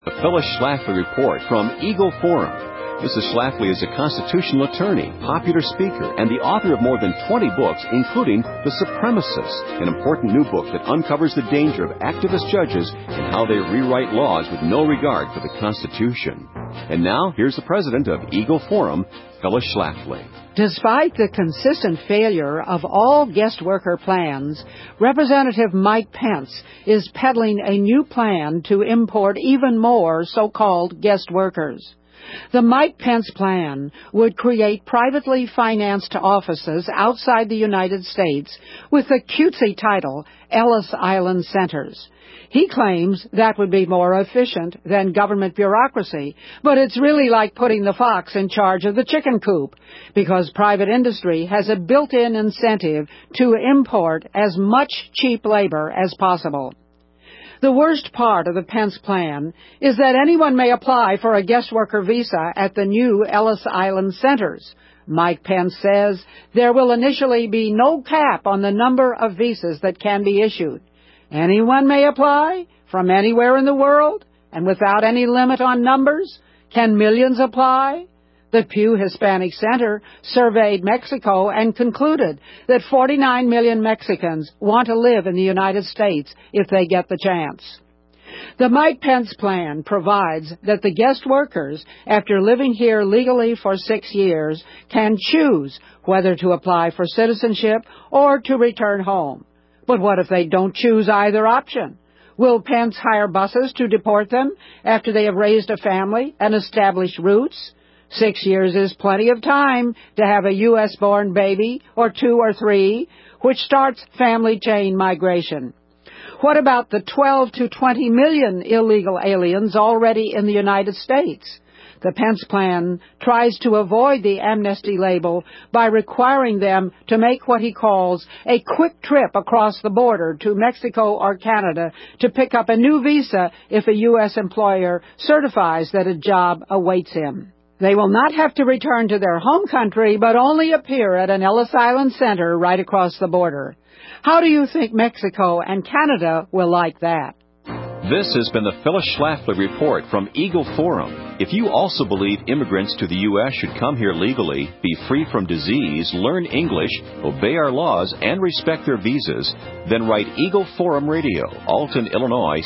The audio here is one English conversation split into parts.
The Phyllis Schlafly Report from Eagle Forum. Mrs. Schlafly is a constitutional attorney, popular speaker, and the author of more than 20 books, including The Supremacists, an important new book that uncovers the danger of activist judges and how they rewrite laws with no regard for the Constitution. And now, here's the president of Eagle Forum, Phyllis Schlafly. Despite the consistent failure of all guest worker plans, Representative Mike Pence is peddling a new plan to import even more so-called guest workers. The Mike Pence plan would create privately financed offices outside the United States with the cutesy title Ellis Island Centers. He claims that would be more efficient than government bureaucracy, but it's really like putting the fox in charge of the chicken coop, because private industry has a built-in incentive to import as much cheap labor as possible. The worst part of the Pence plan is that anyone may apply for a guest worker visa at the new Ellis Island Centers. Mike Pence says there will initially be no cap on the number of visas that can be issued. Anyone may apply from anywhere in the world and without any limit on numbers. Can millions apply? The Pew Hispanic Center surveyed Mexico and concluded that 49 million Mexicans want to live in the United States if they get the chance. The Mike Pence plan provides that the guest workers, after living here legally for 6 years, can choose whether to apply for citizenship or to return home. But what if they don't choose either option? Will Pence hire buses to deport them after they have raised a family and established roots? 6 years is plenty of time to have a U.S.-born baby, or 2 or 3, which starts family chain migration. What about the 12 to 20 million illegal aliens already in the United States? The Pence plan tries to avoid the amnesty label by requiring them to make what he calls a quick trip across the border to Mexico or Canada to pick up a new visa if a U.S. employer certifies that a job awaits him. They will not have to return to their home country, but only appear at an Ellis Island Center right across the border. How do you think Mexico and Canada will like that? This has been the Phyllis Schlafly Report from Eagle Forum. If you also believe immigrants to the U.S. should come here legally, be free from disease, learn English, obey our laws, and respect their visas, then write Eagle Forum Radio, Alton, Illinois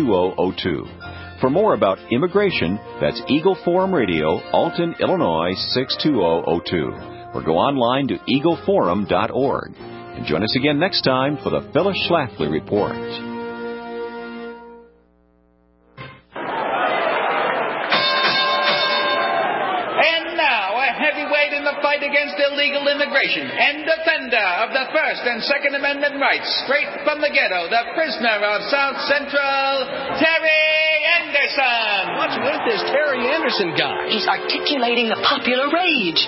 62002. For more about immigration, that's Eagle Forum Radio, Alton, Illinois 62002. Or go online to eagleforum.org. And join us again next time for the Phyllis Schlafly Report. Fight against illegal immigration and defender of the First and Second Amendment rights, straight from the ghetto, the prisoner of South Central, Terry Anderson. What's with this Terry Anderson guy? He's articulating the popular rage.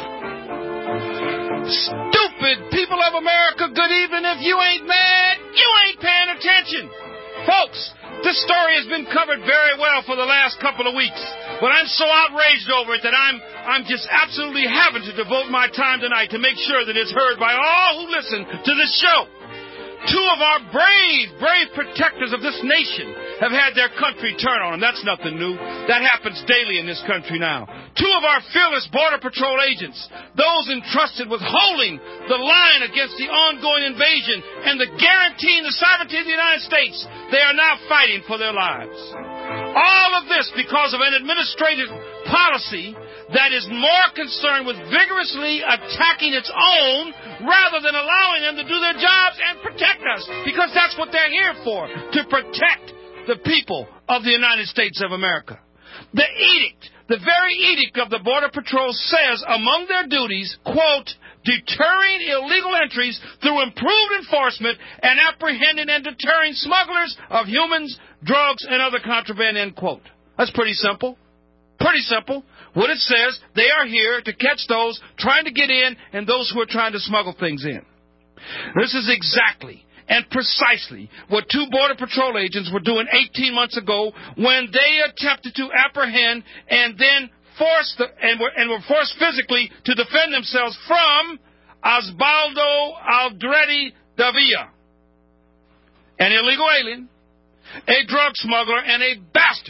Stupid people of America, good evening. If you ain't mad, you ain't paying attention. Folks, this story has been covered very well for the last couple of weeks, but I'm so outraged over it that I'm just absolutely having to devote my time tonight to make sure that it's heard by all who listen to this show. Two of our brave protectors of this nation have had their country turn on them. That's nothing new. That happens daily in this country now. Two of our fearless Border Patrol agents, those entrusted with holding the line against the ongoing invasion and the guaranteeing the sovereignty of the United States, they are now fighting for their lives. All of this because of an administrative policy that is more concerned with vigorously attacking its own rather than allowing them to do their jobs and protect us, because that's what they're here for, to protect the people of the United States of America. The edict, the very edict of the Border Patrol says among their duties, quote, deterring illegal entries through improved enforcement and apprehending and deterring smugglers of humans, drugs, and other contraband, end quote. That's pretty simple. Pretty simple. What it says, they are here to catch those trying to get in and those who are trying to smuggle things in. This is exactly and precisely what two Border Patrol agents were doing 18 months ago when they attempted to apprehend and then were forced physically to defend themselves from Osvaldo Aldrete Davila, an illegal alien, a drug smuggler, and a bastard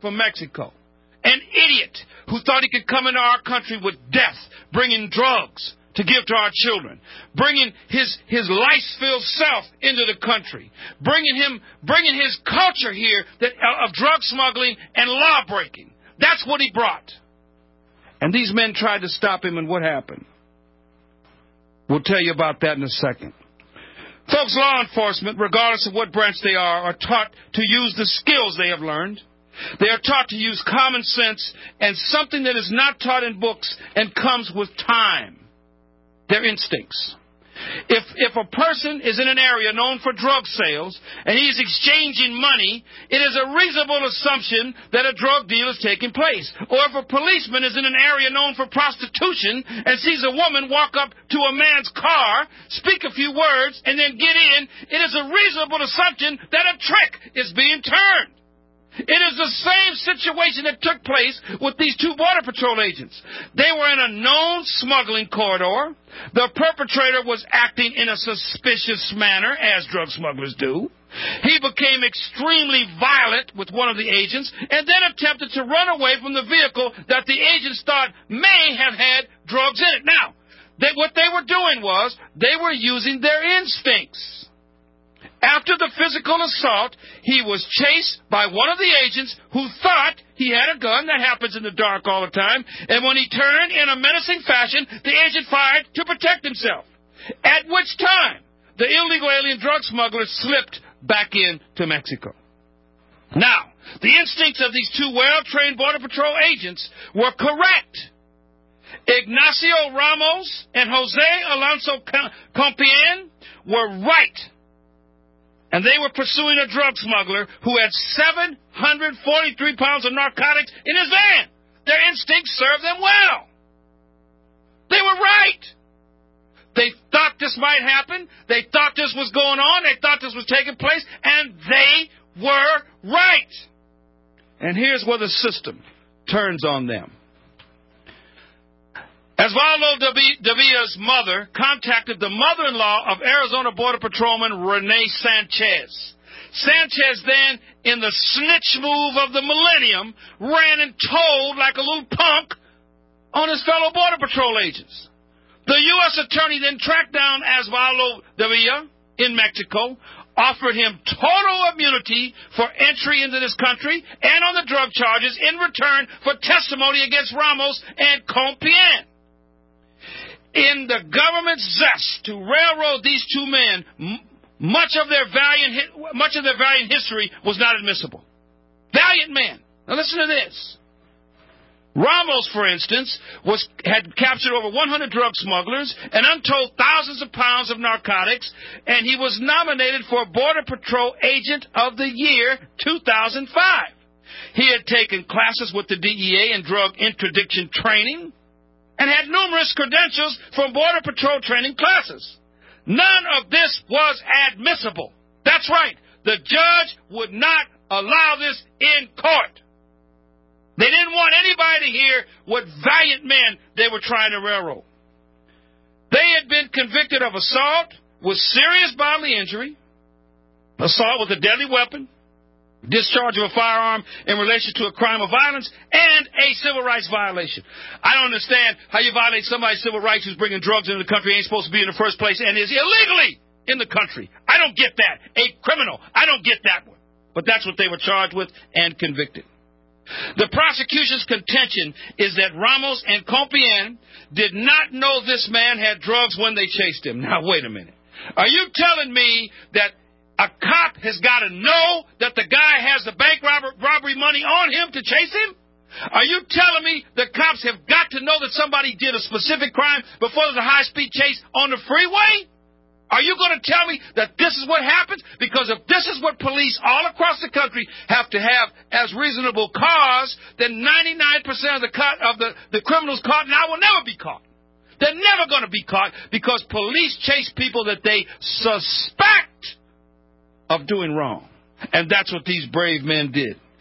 from Mexico. An idiot who thought he could come into our country with death, bringing drugs to give to our children, bringing his lice-filled self into the country, bringing his culture here of drug smuggling and law breaking. That's what he brought. And these men tried to stop him, and what happened? We'll tell you about that in a second. Folks, law enforcement, regardless of what branch they are taught to use the skills they have learned. They are taught to use common sense and something that is not taught in books and comes with time. Their instincts. If a person is in an area known for drug sales and he is exchanging money, it is a reasonable assumption that a drug deal is taking place. Or if a policeman is in an area known for prostitution and sees a woman walk up to a man's car, speak a few words, and then get in, it is a reasonable assumption that a trick is being turned. It is the same situation that took place with these two Border Patrol agents. They were in a known smuggling corridor. The perpetrator was acting in a suspicious manner, as drug smugglers do. He became extremely violent with one of the agents and then attempted to run away from the vehicle that the agents thought may have had drugs in it. Now, what they were doing was they were using their instincts. After the physical assault, he was chased by one of the agents who thought he had a gun. That happens in the dark all the time. And when he turned in a menacing fashion, the agent fired to protect himself. At which time, the illegal alien drug smuggler slipped back into Mexico. Now, the instincts of these two well-trained Border Patrol agents were correct. Ignacio Ramos and Jose Alonso Compien were right. And they were pursuing a drug smuggler who had 743 pounds of narcotics in his van. Their instincts served them well. They were right. They thought this might happen. They thought this was going on. They thought this was taking place. And they were right. And here's where the system turns on them. Osvaldo Davia's mother contacted the mother-in-law of Arizona Border Patrolman Rene Sanchez. Sanchez then, in the snitch move of the millennium, ran and told like a little punk on his fellow Border Patrol agents. The U.S. attorney then tracked down Osvaldo Davia in Mexico, offered him total immunity for entry into this country and on the drug charges in return for testimony against Ramos and Compien. In the government's zest to railroad these two men, much of their valiant history was not admissible. Valiant men. Now listen to this. Ramos, for instance, had captured over 100 drug smugglers and untold thousands of pounds of narcotics, and he was nominated for Border Patrol Agent of the Year 2005. He had taken classes with the DEA in drug interdiction training and had numerous credentials from Border Patrol training classes. None of this was admissible. That's right. The judge would not allow this in court. They didn't want anybody to hear what valiant men they were trying to railroad. They had been convicted of assault with serious bodily injury, assault with a deadly weapon, discharge of a firearm in relation to a crime of violence, and a civil rights violation. I don't understand how you violate somebody's civil rights who's bringing drugs into the country, ain't supposed to be in the first place, and is illegally in the country. I don't get that. A criminal. I don't get that one. But that's what they were charged with and convicted. The prosecution's contention is that Ramos and Compien did not know this man had drugs when they chased him. Now, wait a minute. Are you telling me that a cop has got to know that the guy has the bank robbery money on him to chase him? Are you telling me the cops have got to know that somebody did a specific crime before there's a high-speed chase on the freeway? Are you going to tell me that this is what happens? Because if this is what police all across the country have to have as reasonable cause, then 99% of the criminals caught now will never be caught. They're never going to be caught because police chase people that they suspect of doing wrong. And that's what these brave men did.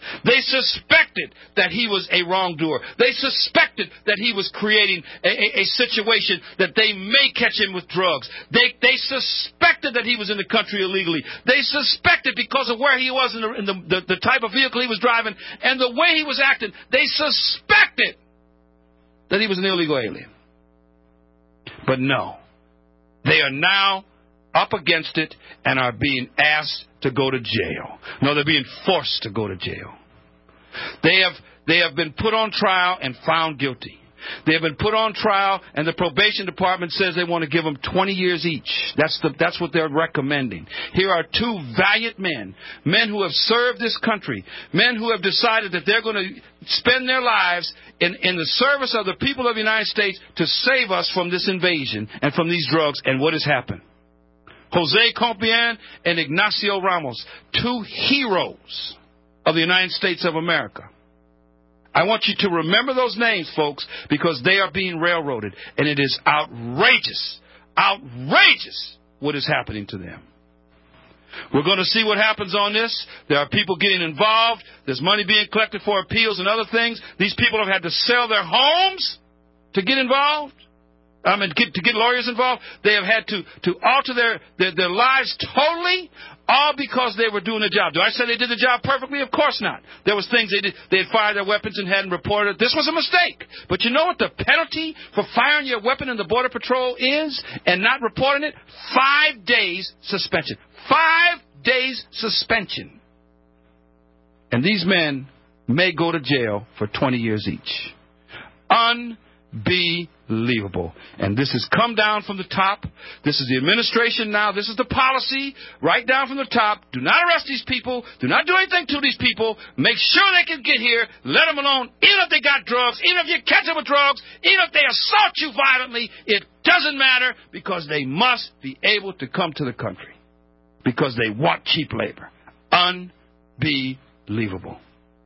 They suspected that he was a wrongdoer. They suspected that he was creating a situation that they may catch him with drugs. They suspected that he was in the country illegally. They suspected because of where he was in the type of vehicle he was driving and the way he was acting. They suspected that he was an illegal alien. But no, they are now up against it and are being asked to go to jail. No, they're being forced to go to jail. They have been put on trial and found guilty. They have been put on trial, and the probation department says they want to give them 20 years each. That's what they're recommending. Here are two valiant men who have served this country, men who have decided that they're going to spend their lives in the service of the people of the United States to save us from this invasion and from these drugs. And what has happened? Jose Compián and Ignacio Ramos, two heroes of the United States of America. I want you to remember those names, folks, because they are being railroaded. And it is outrageous what is happening to them. We're going to see what happens on this. There are people getting involved. There's money being collected for appeals and other things. These people have had to sell their homes to get involved. To get lawyers involved. They have had to alter their lives totally, all because they were doing the job. Do I say they did the job perfectly? Of course not. There was things they did. They had fired their weapons and hadn't reported. This was a mistake. But you know what the penalty for firing your weapon in the Border Patrol is and not reporting it? 5 days suspension. 5 days suspension. And these men may go to jail for 20 years each. Unbelievable. And this has come down from the top. This is the administration now. This is the policy right down from the top. Do not arrest these people. Do not do anything to these people. Make sure they can get here. Let them alone. Even if they got drugs, even if you catch them with drugs, even if they assault you violently, it doesn't matter because they must be able to come to the country because they want cheap labor. Unbelievable.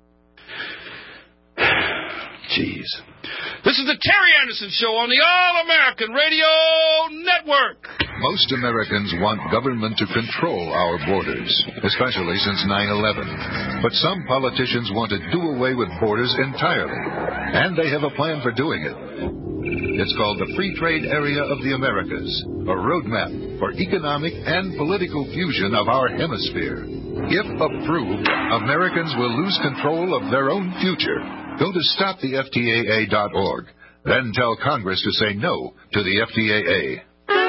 Jeez. This is the Terry Anderson Show on the All-American Radio Network. Most Americans want government to control our borders, especially since 9/11. But some politicians want to do away with borders entirely, and they have a plan for doing it. It's called the Free Trade Area of the Americas, a roadmap for economic and political fusion of our hemisphere. If approved, Americans will lose control of their own future. Go to stoptheftaa.org. Then tell Congress to say no to the FTAA.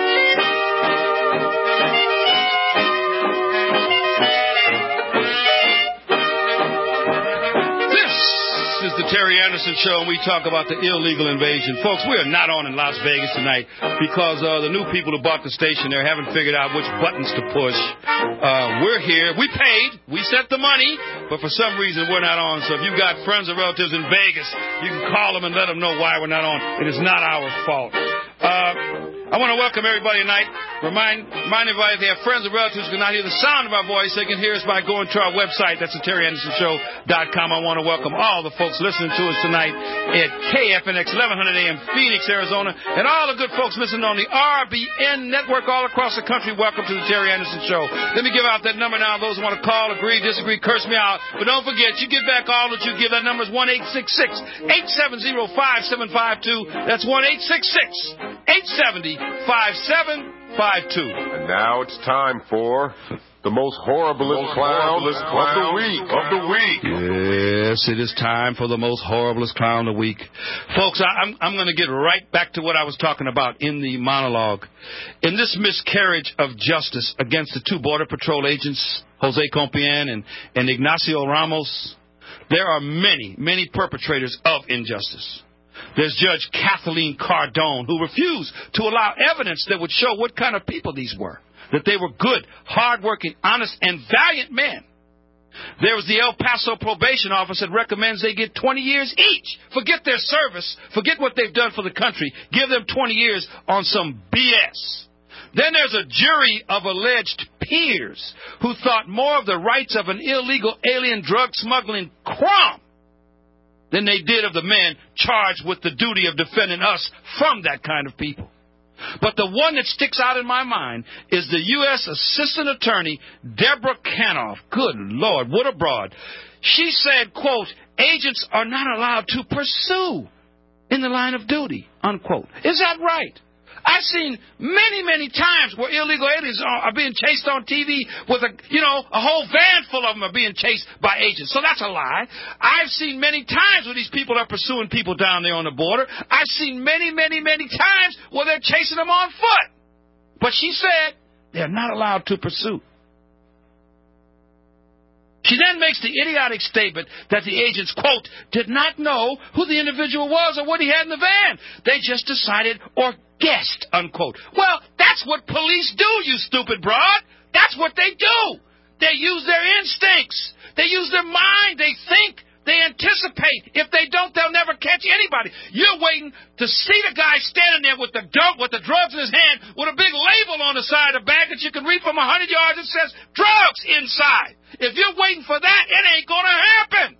This is the Terry Anderson Show, and we talk about the illegal invasion. Folks, we are not on in Las Vegas tonight because the new people who bought the station there haven't figured out which buttons to push. We're here. We paid. We sent the money, but for some reason we're not on. So if you've got friends or relatives in Vegas, you can call them and let them know why we're not on. It is not our fault. I want to welcome everybody tonight. Remind everybody if they have friends or relatives who cannot hear the sound of our voice, they can hear us by going to our website. That's the TerryAndersonShow.com. I want to welcome all the folks listening to us tonight at KFNX 1100 AM Phoenix, Arizona, and all the good folks listening on the RBN network all across the country. Welcome to the Terry Anderson Show. Let me give out that number now. Those who want to call, agree, disagree, curse me out. But don't forget, you give back all that you give. That number is 1-866-870-5752. That's 1-866-870-5752. And now it's time for the most horriblest clown of the week. Yes, it is time for the most horriblest clown of the week. Folks, I'm going to get right back to what I was talking about in the monologue. In this miscarriage of justice against the two Border Patrol agents, Jose Compián and Ignacio Ramos, there are many perpetrators of injustice. There's Judge Kathleen Cardone, who refused to allow evidence that would show what kind of people these were, that they were good, hardworking, honest, and valiant men. There was the El Paso probation office that recommends they get 20 years each. Forget their service. Forget what they've done for the country. Give them 20 years on some BS. Then there's a jury of alleged peers who thought more of the rights of an illegal alien drug smuggling crumb than they did of the men charged with the duty of defending us from that kind of people. But the one that sticks out in my mind is the U.S. Assistant Attorney Deborah Canoff. Good Lord, what a broad. she said, quote, agents are not allowed to pursue in the line of duty, unquote. Is that right? I've seen many, many times where illegal aliens are being chased on TV with a whole van full of them are being chased by agents. So that's a lie. I've seen many times where these people are pursuing people down there on the border. I've seen many, many, many times where they're chasing them on foot. But she said they're not allowed to pursue. She then makes the idiotic statement that the agents, quote, did not know who the individual was or what he had in the van. They just decided or guessed, unquote. Well, that's what police do, you stupid broad. That's what they do. They use their instincts. They use their mind. They think. They anticipate. If they don't, they'll never catch anybody. You're waiting to see the guy standing there with the drugs in his hand with a big label on the side of the bag that you can read from 100 yards that says drugs inside. If you're waiting for that, it ain't going to happen.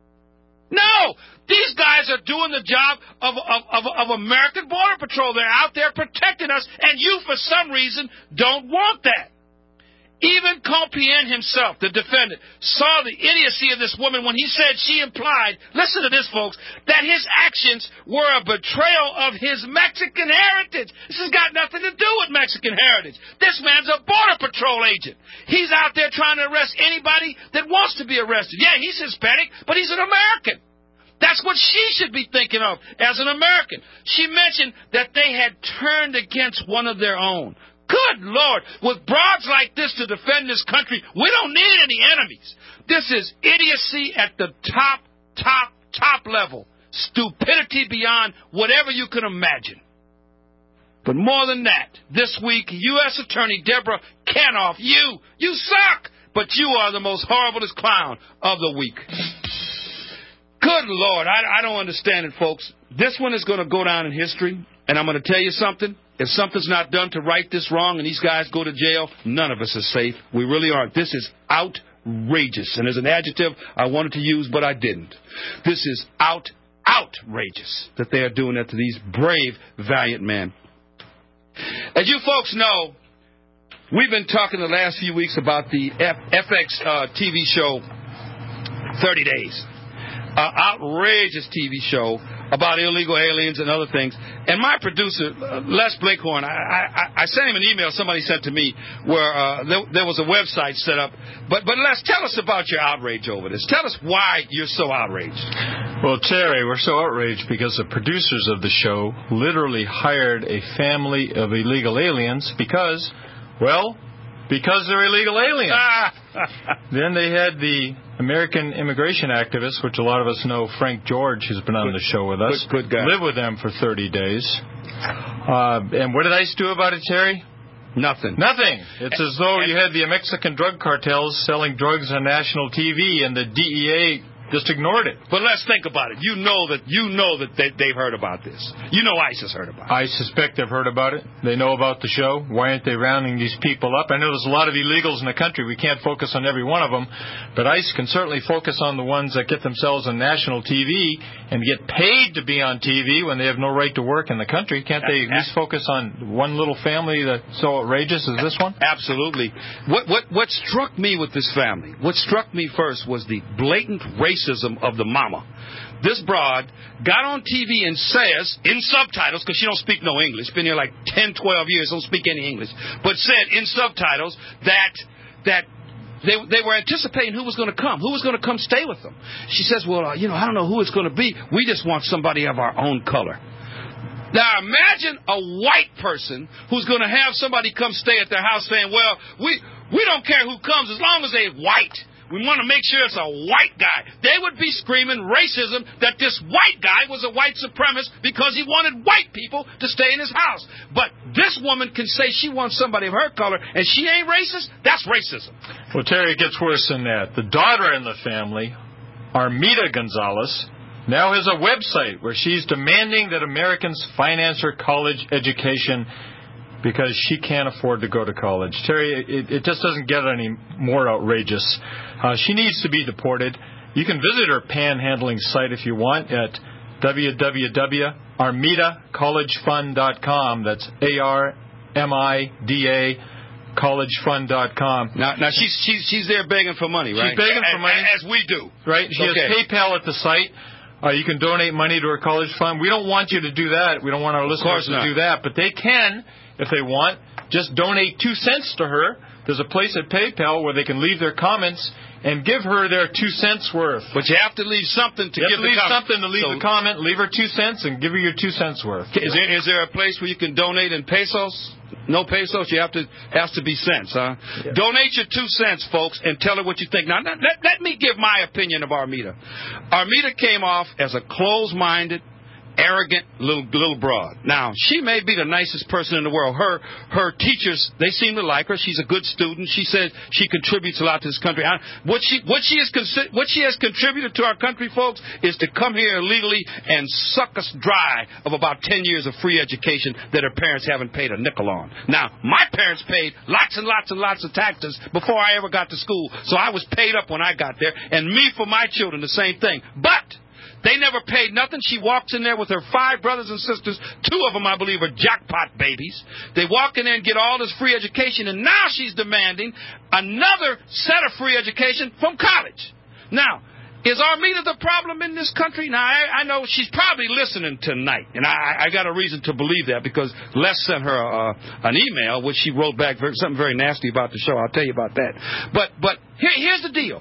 No. These guys are doing the job of American Border Patrol. They're out there protecting us, and you, for some reason, don't want that. Even Compiègne himself, the defendant, saw the idiocy of this woman when he said she implied, listen to this, folks, that his actions were a betrayal of his Mexican heritage. This has got nothing to do with Mexican heritage. This man's a Border Patrol agent. He's out there trying to arrest anybody that wants to be arrested. Yeah, he's Hispanic, but he's an American. That's what she should be thinking of as an American. She mentioned that they had turned against one of their own. Good Lord, with broads like this to defend this country, we don't need any enemies. This is idiocy at the top level. Stupidity beyond whatever you can imagine. But more than that, this week, U.S. Attorney Deborah Kanoff, you suck, but you are the most horriblest clown of the week. Good Lord, I don't understand it, folks. This one is going to go down in history, and I'm going to tell you something. If something's not done to right this wrong and these guys go to jail, none of us are safe. We really aren't. This is outrageous. And there's an adjective I wanted to use, but I didn't. This is outrageous that they are doing that to these brave, valiant men. As you folks know, we've been talking the last few weeks about the FX TV show 30 Days. Outrageous TV show about illegal aliens and other things. And my producer, Les Blinkhorn, I sent him an email somebody sent to me where there was a website set up. But Les, tell us about your outrage over this. Tell us why you're so outraged. Well, Terry, we're so outraged because the producers of the show literally hired a family of illegal aliens because they're illegal aliens. Then they had the American immigration activist, which a lot of us know, Frank George, who's been on the show with us. Good guy. Live with them for 30 days. And what did ICE do about it, Terry? Nothing. It's as though you had the Mexican drug cartels selling drugs on national TV and the DEA just ignored it. But let's think about it. You know that they've heard about this. You know ICE has heard about it. I suspect they've heard about it. They know about the show. Why aren't they rounding these people up? I know there's a lot of illegals in the country. We can't focus on every one of them. But ICE can certainly focus on the ones that get themselves on national TV and get paid to be on TV when they have no right to work in the country. Can't they at least focus on one little family that's so outrageous as this one? Absolutely. What struck me with this family, what struck me first was the blatant racism of the mama. This broad got on TV and says, in subtitles, because she don't speak no English, been here like 10, 12 years, don't speak any English, but said in subtitles that they were anticipating who was going to come stay with them. She says, well, I don't know who it's going to be. We just want somebody of our own color. Now, imagine a white person who's going to have somebody come stay at their house saying, well, we don't care who comes as long as they're white. We want to make sure it's a white guy. They would be screaming racism that this white guy was a white supremacist because he wanted white people to stay in his house. But this woman can say she wants somebody of her color and she ain't racist? That's racism. Well, Terry, it gets worse than that. The daughter in the family, Armida Gonzalez, now has a website where she's demanding that Americans finance her college education because she can't afford to go to college. Terry, it just doesn't get any more outrageous. She needs to be deported. You can visit her panhandling site if you want at www.armidacollegefund.com. That's ARMIDA collegefund.com. Now she's there begging for money, right? She's begging for money. As we do. Right. She has PayPal at the site. You can donate money to her college fund. We don't want you to do that. We don't want our listeners to do that. But they can, if they want, just donate 2 cents to her. There's a place at PayPal where they can leave their comments and give her their 2 cents worth. But you have to leave something to give the comment. Something to leave the comment. Leave her 2 cents and give her your 2 cents worth. Is there a place where you can donate in pesos? No pesos. You has to be cents, huh? Yeah. Donate your 2 cents, folks, and tell her what you think. Now, let me give my opinion of Armida. Armida came off as a closed-minded, arrogant little broad. Now, she may be the nicest person in the world. Her teachers, they seem to like her. She's a good student. She said she contributes a lot to this country. What she has contributed to our country, folks, is to come here illegally and suck us dry of about 10 years of free education that her parents haven't paid a nickel on. Now, my parents paid lots and lots and lots of taxes before I ever got to school, so I was paid up when I got there, and me for my children, the same thing. But they never paid nothing. She walks in there with her 5 brothers and sisters. 2 of them, I believe, are jackpot babies. They walk in there and get all this free education, and now she's demanding another set of free education from college. Now, is Armida the problem in this country? Now, I know she's probably listening tonight, and I got a reason to believe that because Les sent her an email, which she wrote back something very nasty about the show. I'll tell you about that. But here's the deal.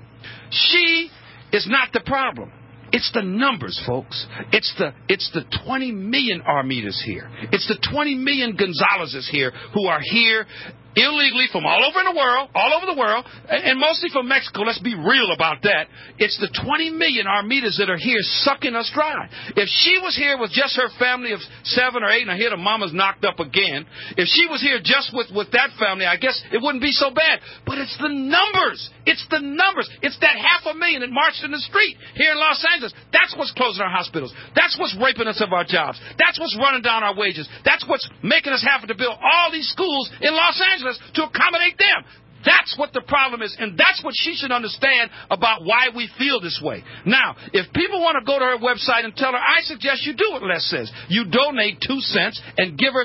She is not the problem. It's the numbers, folks. It's the 20 million Armidas here. It's the 20 million Gonzaleses here who are here illegally from all over the world, and mostly from Mexico. Let's be real about that. It's the 20 million Armidas that are here sucking us dry. If she was here with just her family of 7 or 8, and I hear the mama's knocked up again, if she was here just with that family, I guess it wouldn't be so bad. But it's the numbers. It's the numbers. It's that 500,000 that marched in the street here in Los Angeles. That's what's closing our hospitals. That's what's raping us of our jobs. That's what's running down our wages. That's what's making us have to build all these schools in Los Angeles to accommodate them. That's what the problem is, and that's what she should understand about why we feel this way. Now, if people want to go to her website and tell her, I suggest you do what Les says. You donate 2 cents and give her...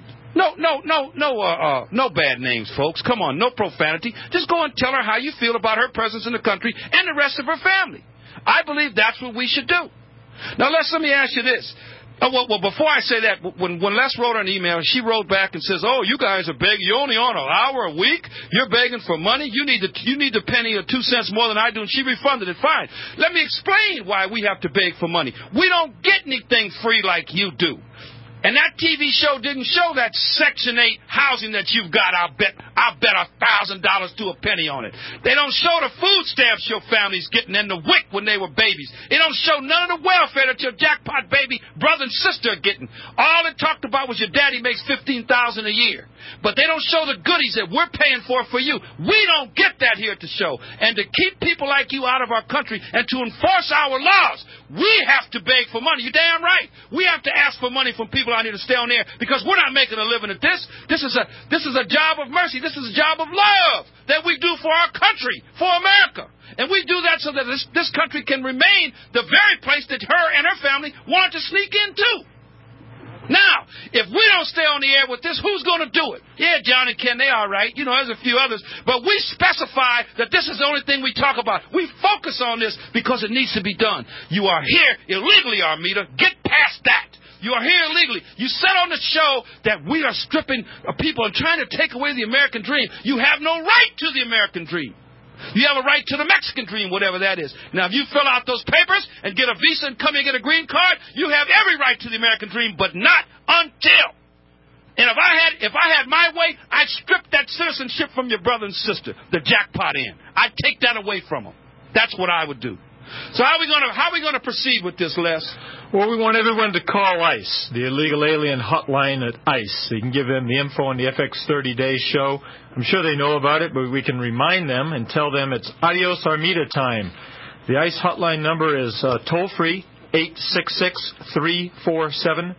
No bad names, folks. Come on, no profanity. Just go and tell her how you feel about her presence in the country and the rest of her family. I believe that's what we should do. Now, let me ask you this. Well, before I say that, when Les wrote her an email, she wrote back and says, "Oh, you guys are begging. You're only on an hour a week. You're begging for money. You need the penny or 2 cents more than I do." And she refunded it. Fine. Let me explain why we have to beg for money. We don't get anything free like you do. And that TV show didn't show that Section 8 housing that you've got. I'll bet $1,000 to a penny on it. They don't show the food stamps your family's getting and the WIC when they were babies. They don't show none of the welfare that your jackpot baby brother and sister are getting. All it talked about was your daddy makes $15,000 a year. But they don't show the goodies that we're paying for you. We don't get that here to show. And to keep people like you out of our country and to enforce our laws, we have to beg for money. You're damn right. We have to ask for money from people out here to stay on air because we're not making a living at this. This is a job of mercy. This is a job of love that we do for our country, for America. And we do that so that this country can remain the very place that her and her family wanted to sneak into. Now, if we don't stay on the air with this, who's going to do it? Yeah, John and Ken, they are right. You know, there's a few others. But we specify that this is the only thing we talk about. We focus on this because it needs to be done. You are here illegally, Armida. Get past that. You are here illegally. You said on the show that we are stripping people and trying to take away the American dream. You have no right to the American dream. You have a right to the Mexican dream, whatever that is. Now, if you fill out those papers and get a visa and come here and get a green card, you have every right to the American dream, but not until. And if I had my way, I'd strip that citizenship from your brother and sister, the jackpot in. I'd take that away from them. That's what I would do. So how are we going to proceed with this, Les? Well, we want everyone to call ICE, the illegal alien hotline at ICE. So you can give them the info on the FX 30 Days show. I'm sure they know about it, but we can remind them and tell them it's Adios Armida time. The ICE hotline number is toll-free, 866-347-2423,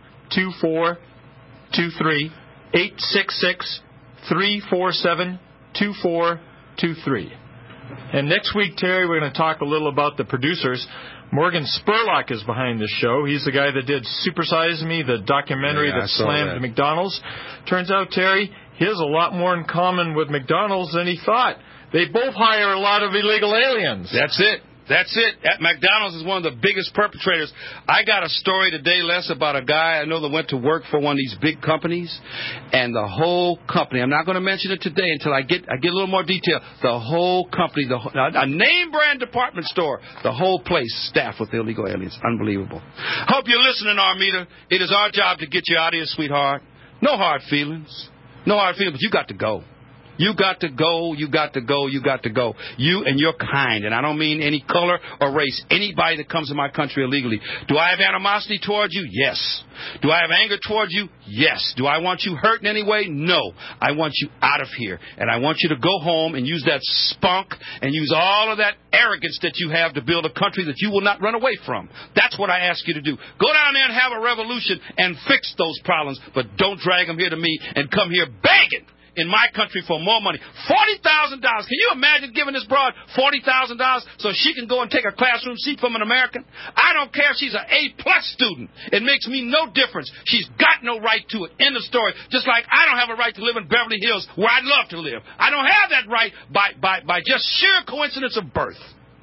866-347-2423. And next week, Terry, we're going to talk a little about the producers. Morgan Spurlock is behind this show. He's the guy that did Super Size Me, the documentary that slammed McDonald's. Turns out, Terry, he has a lot more in common with McDonald's than he thought. They both hire a lot of illegal aliens. That's it. That's it. At McDonald's is one of the biggest perpetrators. I got a story today, Les, about a guy I know that went to work for one of these big companies, and the whole company, I'm not going to mention it today until I get a little more detail, the whole company, a name brand department store, the whole place staffed with illegal aliens. Unbelievable. Hope you're listening, Armida. It is our job to get you out of here, sweetheart. No hard feelings. No hard feelings, but you got to go. You got to go, you got to go, you got to go. You and your kind, and I don't mean any color or race, anybody that comes to my country illegally. Do I have animosity towards you? Yes. Do I have anger towards you? Yes. Do I want you hurt in any way? No. I want you out of here, and I want you to go home and use that spunk and use all of that arrogance that you have to build a country that you will not run away from. That's what I ask you to do. Go down there and have a revolution and fix those problems, but don't drag them here to me and come here begging in my country for more money. $40,000. Can you imagine giving this broad $40,000 so she can go and take a classroom seat from an American? I don't care if she's an A-plus student. It makes me no difference. She's got no right to it. End of story. Just like I don't have a right to live in Beverly Hills where I'd love to live. I don't have that right by just sheer coincidence of birth.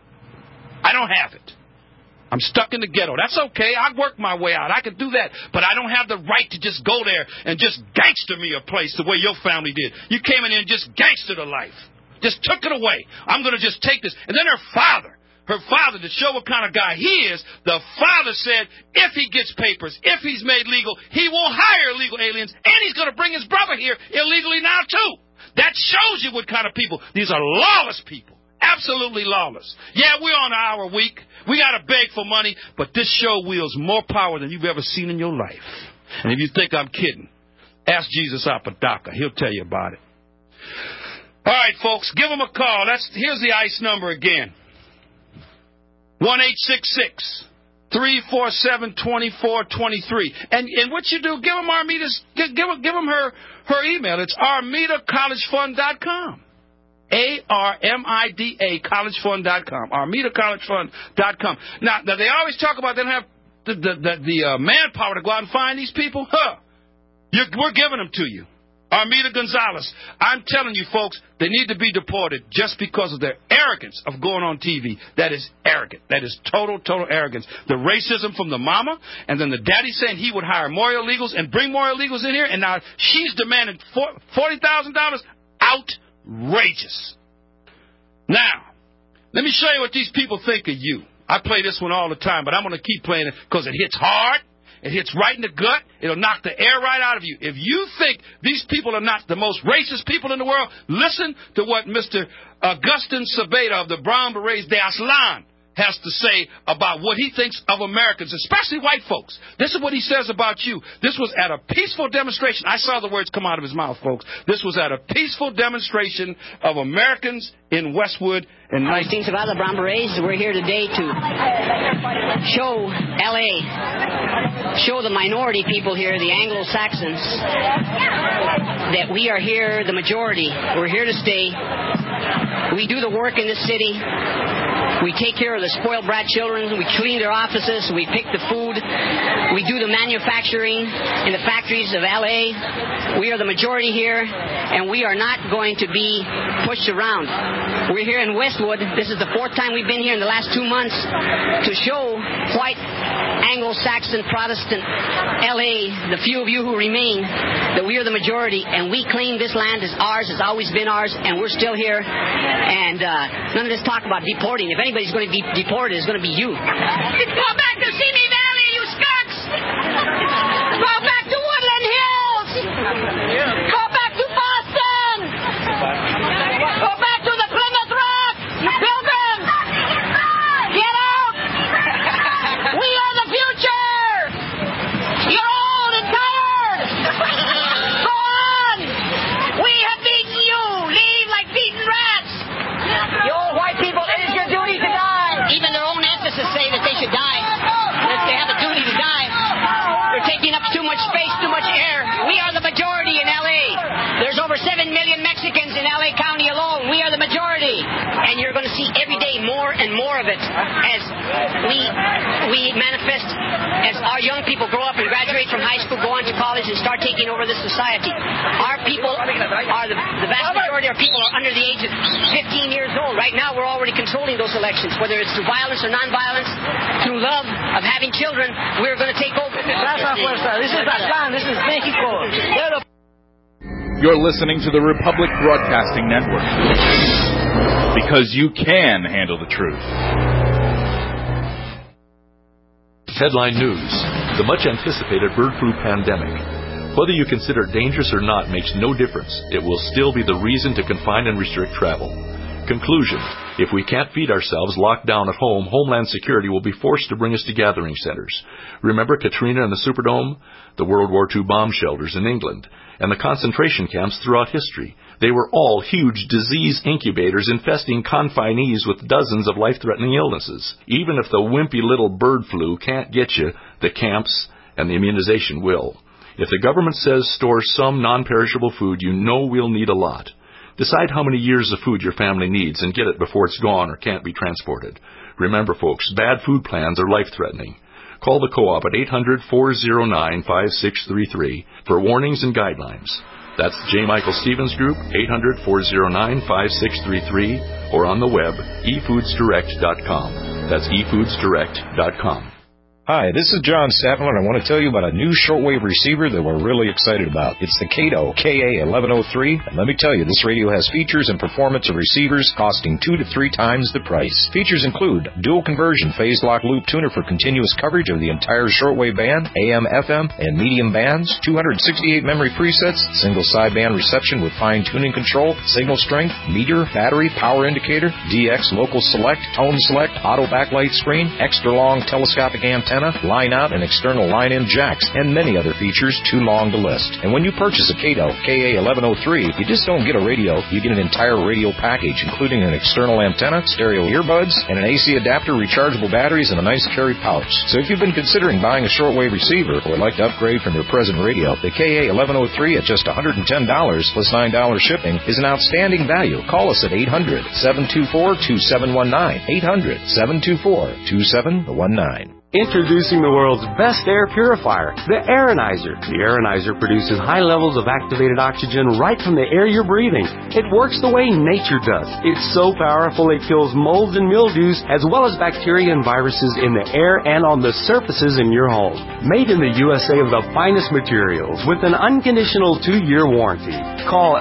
I don't have it. I'm stuck in the ghetto. That's okay. I work my way out. I can do that. But I don't have the right to just go there and just gangster me a place the way your family did. You came in and just gangstered a life. Just took it away. I'm going to just take this. And then her father, to show what kind of guy he is, the father said if he gets papers, if he's made legal, he won't hire illegal aliens, and he's going to bring his brother here illegally now, too. That shows you what kind of people. These are lawless people. Absolutely lawless. Yeah, we're on our week. We got to beg for money, but this show wields more power than you've ever seen in your life. And if you think I'm kidding, ask Jesus Apodaca. He'll tell you about it. All right, folks, give him a call. Here's the ICE number again. 1-866-347-2423. And what you do, give him give him her email. It's ArmidaCollegeFund.com. ARMIDA collegefund.com. ArmidaCollegeFund.com. Now, they always talk about they don't have the manpower to go out and find these people. We're giving them to you. Armida Gonzalez. I'm telling you, folks, they need to be deported just because of their arrogance of going on TV. That is arrogant. That is total arrogance. The racism from the mama, and then the daddy saying he would hire more illegals and bring more illegals in here, and now she's demanding $40,000. Outrageous. Now, let me show you what these people think of you. I play this one all the time, but I'm going to keep playing it because it hits hard. It hits right in the gut. It'll knock the air right out of you. If you think these people are not the most racist people in the world, listen to what Mr. Augustin Sabeda of the Brown Berets de Aslan has to say about what he thinks of Americans, especially white folks. This is what he says about you. This was at a peaceful demonstration. I saw the words come out of his mouth, folks. This was at a peaceful demonstration of Americans in Westwood. And Steve Sabeda, Brown Berets. We're here today to show L.A., show the minority people here, the Anglo-Saxons, that we are here, the majority. We're here to stay. We do the work in this city. We take care of the spoiled brat children. We clean their offices. We pick the food. We do the manufacturing in the factories of L.A. We are the majority here, and we are not going to be pushed around. We're here in Westwood. This is the fourth time we've been here in the last 2 months to show white Anglo-Saxon Protestant L.A., the few of you who remain, that we are the majority, and we claim this land is ours. It's always been ours, and we're still here. And none of this talk about deporting. If anybody's going to be deported, it's going to be you. Go back to Simi Valley, you skunks! Go back to Woodland Hills! Go back to Boston! Go back to the Plymouth Rock! Pilgrims! Get out! We are the future! You're old and tired! Go on! We have beaten you! Leave like beaten rats! You old white people, it is your duty to die! Even their own ancestors say that they should die. That they have a duty to die. They're taking up too much space, too much air. We are the majority in L.A. There's over 7 million Mexicans in L.A. County alone. We are the majority. And you're going to see every day more and more of it as we manifest, as our young people grow up and graduate from high school, go on to college, and start to taking over this society. Our people are the vast majority of our people are under the age of 15 years old. Right now, we're already controlling those elections, whether it's through violence or nonviolence, through love of having children. We're going to take over. This is Afghan. This is Mexico. You're listening to the Republic Broadcasting Network, because you can handle the truth. Headline News: the much-anticipated bird flu pandemic. Whether you consider it dangerous or not makes no difference. It will still be the reason to confine and restrict travel. Conclusion: if we can't feed ourselves locked down at home, Homeland Security will be forced to bring us to gathering centers. Remember Katrina and the Superdome? The World War II bomb shelters in England, and the concentration camps throughout history. They were all huge disease incubators infesting confinees with dozens of life-threatening illnesses. Even if the wimpy little bird flu can't get you, the camps and the immunization will. If the government says store some non-perishable food, you know we'll need a lot. Decide how many years of food your family needs and get it before it's gone or can't be transported. Remember, folks, bad food plans are life-threatening. Call the Co-op at 800-409-5633 for warnings and guidelines. That's J. Michael Stevens Group, 800-409-5633, or on the web, efoodsdirect.com. That's efoodsdirect.com. Hi, this is John Stadler, and I want to tell you about a new shortwave receiver that we're really excited about. It's the Kato KA1103, and let me tell you, this radio has features and performance of receivers costing 2 to 3 times the price. Features include dual conversion phase lock loop tuner for continuous coverage of the entire shortwave band, AM, FM, and medium bands, 268 memory presets, single sideband reception with fine-tuning control, signal strength, meter, battery, power indicator, DX local select, tone select, auto backlight screen, extra long telescopic antenna, line-out and external line-in jacks, and many other features too long to list. And when you purchase a Kato KA1103, you just don't get a radio, you get an entire radio package, including an external antenna, stereo earbuds, and an AC adapter, rechargeable batteries, and a nice carry pouch. So if you've been considering buying a shortwave receiver or would like to upgrade from your present radio, the KA1103 at just $110 plus $9 shipping is an outstanding value. Call us at 800-724-2719. 800-724-2719. Introducing the world's best air purifier, the Aeronizer. The Aeronizer produces high levels of activated oxygen right from the air you're breathing. It works the way nature does. It's so powerful it kills molds and mildews as well as bacteria and viruses in the air and on the surfaces in your home. Made in the USA of the finest materials with an unconditional 2-year warranty. Call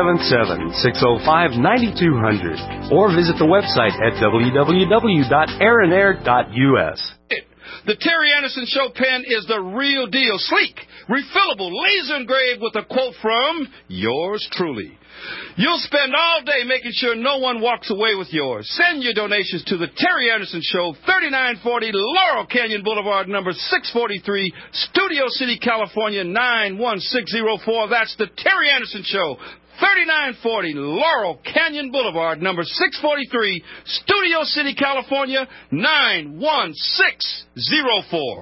877-605-9200 or visit the website at www.aeronair.us. The Terry Anderson Show pen is the real deal. Sleek, refillable, laser engraved with a quote from yours truly. You'll spend all day making sure no one walks away with yours. Send your donations to the Terry Anderson Show, 3940 Laurel Canyon Boulevard, number 643, Studio City, California, 91604. That's the Terry Anderson Show, 3940 Laurel Canyon Boulevard, number 643, Studio City, California, 91604.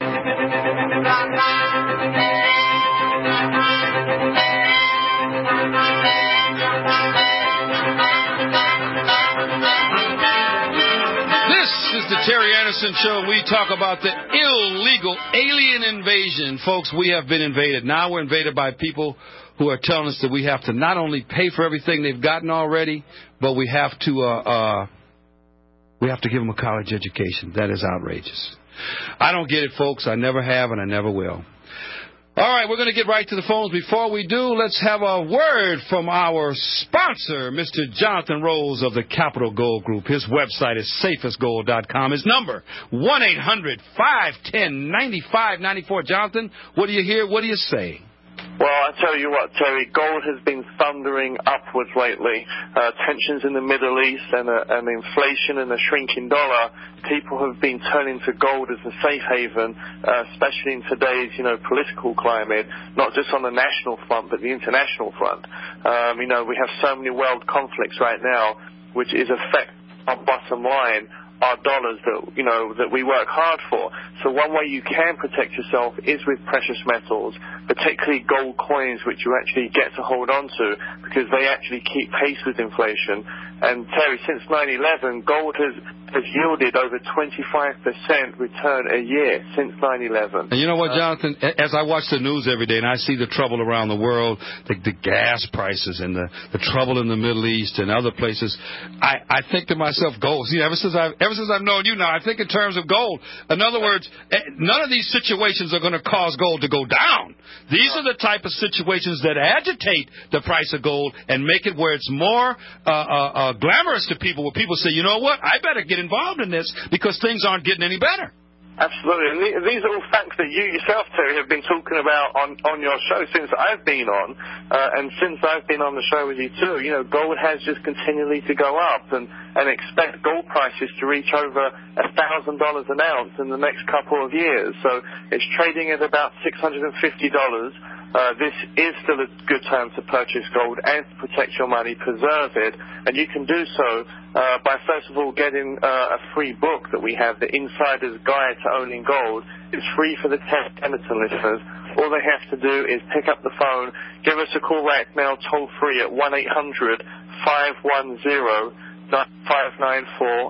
This is the Terry Anderson Show. We talk about the illegal alien invasion. Folks, we have been invaded. Now we're invaded by people who are telling us that we have to not only pay for everything they've gotten already, but we have to give them a college education. That is outrageous. I don't get it, folks. I never have, and I never will. All right, we're going to get right to the phones. Before we do, let's have a word from our sponsor, Mr. Jonathan Rose of the Capital Gold Group. His website is safestgold.com. His number, 1-800-510-9594. Jonathan, what do you hear? What do you say? Well, I tell you what, Terry, gold has been thundering upwards lately. Tensions in the Middle East and inflation and a shrinking dollar. People have been turning to gold as a safe haven, especially in today's, political climate, not just on the national front, but the international front. We have so many world conflicts right now, which is affect our bottom line, our dollars that we work hard for. So one way you can protect yourself is with precious metals, particularly gold coins, which you actually get to hold on to because they actually keep pace with inflation. And Terry, since 9/11, gold has has yielded over 25% return a year since 9/11. And you know what, Jonathan? As I watch the news every day and I see the trouble around the world, the gas prices and the trouble in the Middle East and other places, I think to myself, gold. See, ever since I've known you now, I think in terms of gold. In other words, none of these situations are going to cause gold to go down. These are the type of situations that agitate the price of gold and make it where it's more glamorous to people, where people say, you know what, I better get involved in this because things aren't getting any better. Absolutely. And these are all facts that you yourself, Terry, have been talking about on your show since I've been on. And since I've been on the show with you too, you know, gold has just continually to go up and expect gold prices to reach over $1,000 an ounce in the next couple of years. So it's trading at about $650. This is still a good time to purchase gold and to protect your money, preserve it, and you can do so by first of all getting a free book that we have, The Insider's Guide to Owning Gold. It's free for the Templeton listeners. All they have to do is pick up the phone, give us a call right now, toll free at 1-800-510-9594,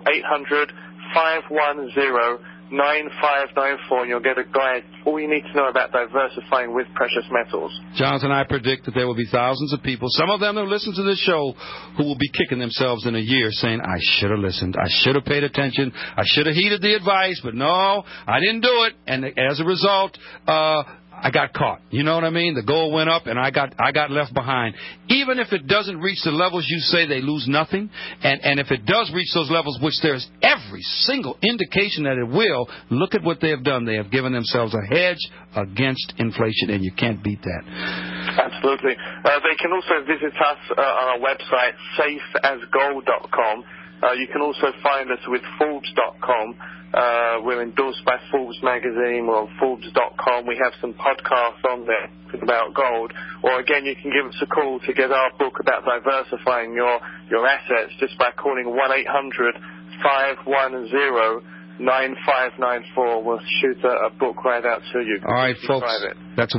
800-510-9594, and you'll get a guide, all you need to know about diversifying with precious metals. Jonathan, I predict that there will be thousands of people, some of them that listen to this show, who will be kicking themselves in a year saying, I should have listened, I should have paid attention, I should have heeded the advice, but no, I didn't do it, and as a result, I got caught. You know what I mean? The gold went up, and I got left behind. Even if it doesn't reach the levels you say, they lose nothing. And if it does reach those levels, which there's every single indication that it will, look at what they have done. They have given themselves a hedge against inflation, and you can't beat that. Absolutely. They can also visit us on our website, safeasgold.com. You can also find us with Forbes.com. We're endorsed by Forbes magazine. We're on Forbes.com. We have some podcasts on there about gold. Or again, you can give us a call to get our book about diversifying your assets just by calling 1-800-510-9594. We'll shoot a book right out to you. All right, folks. That's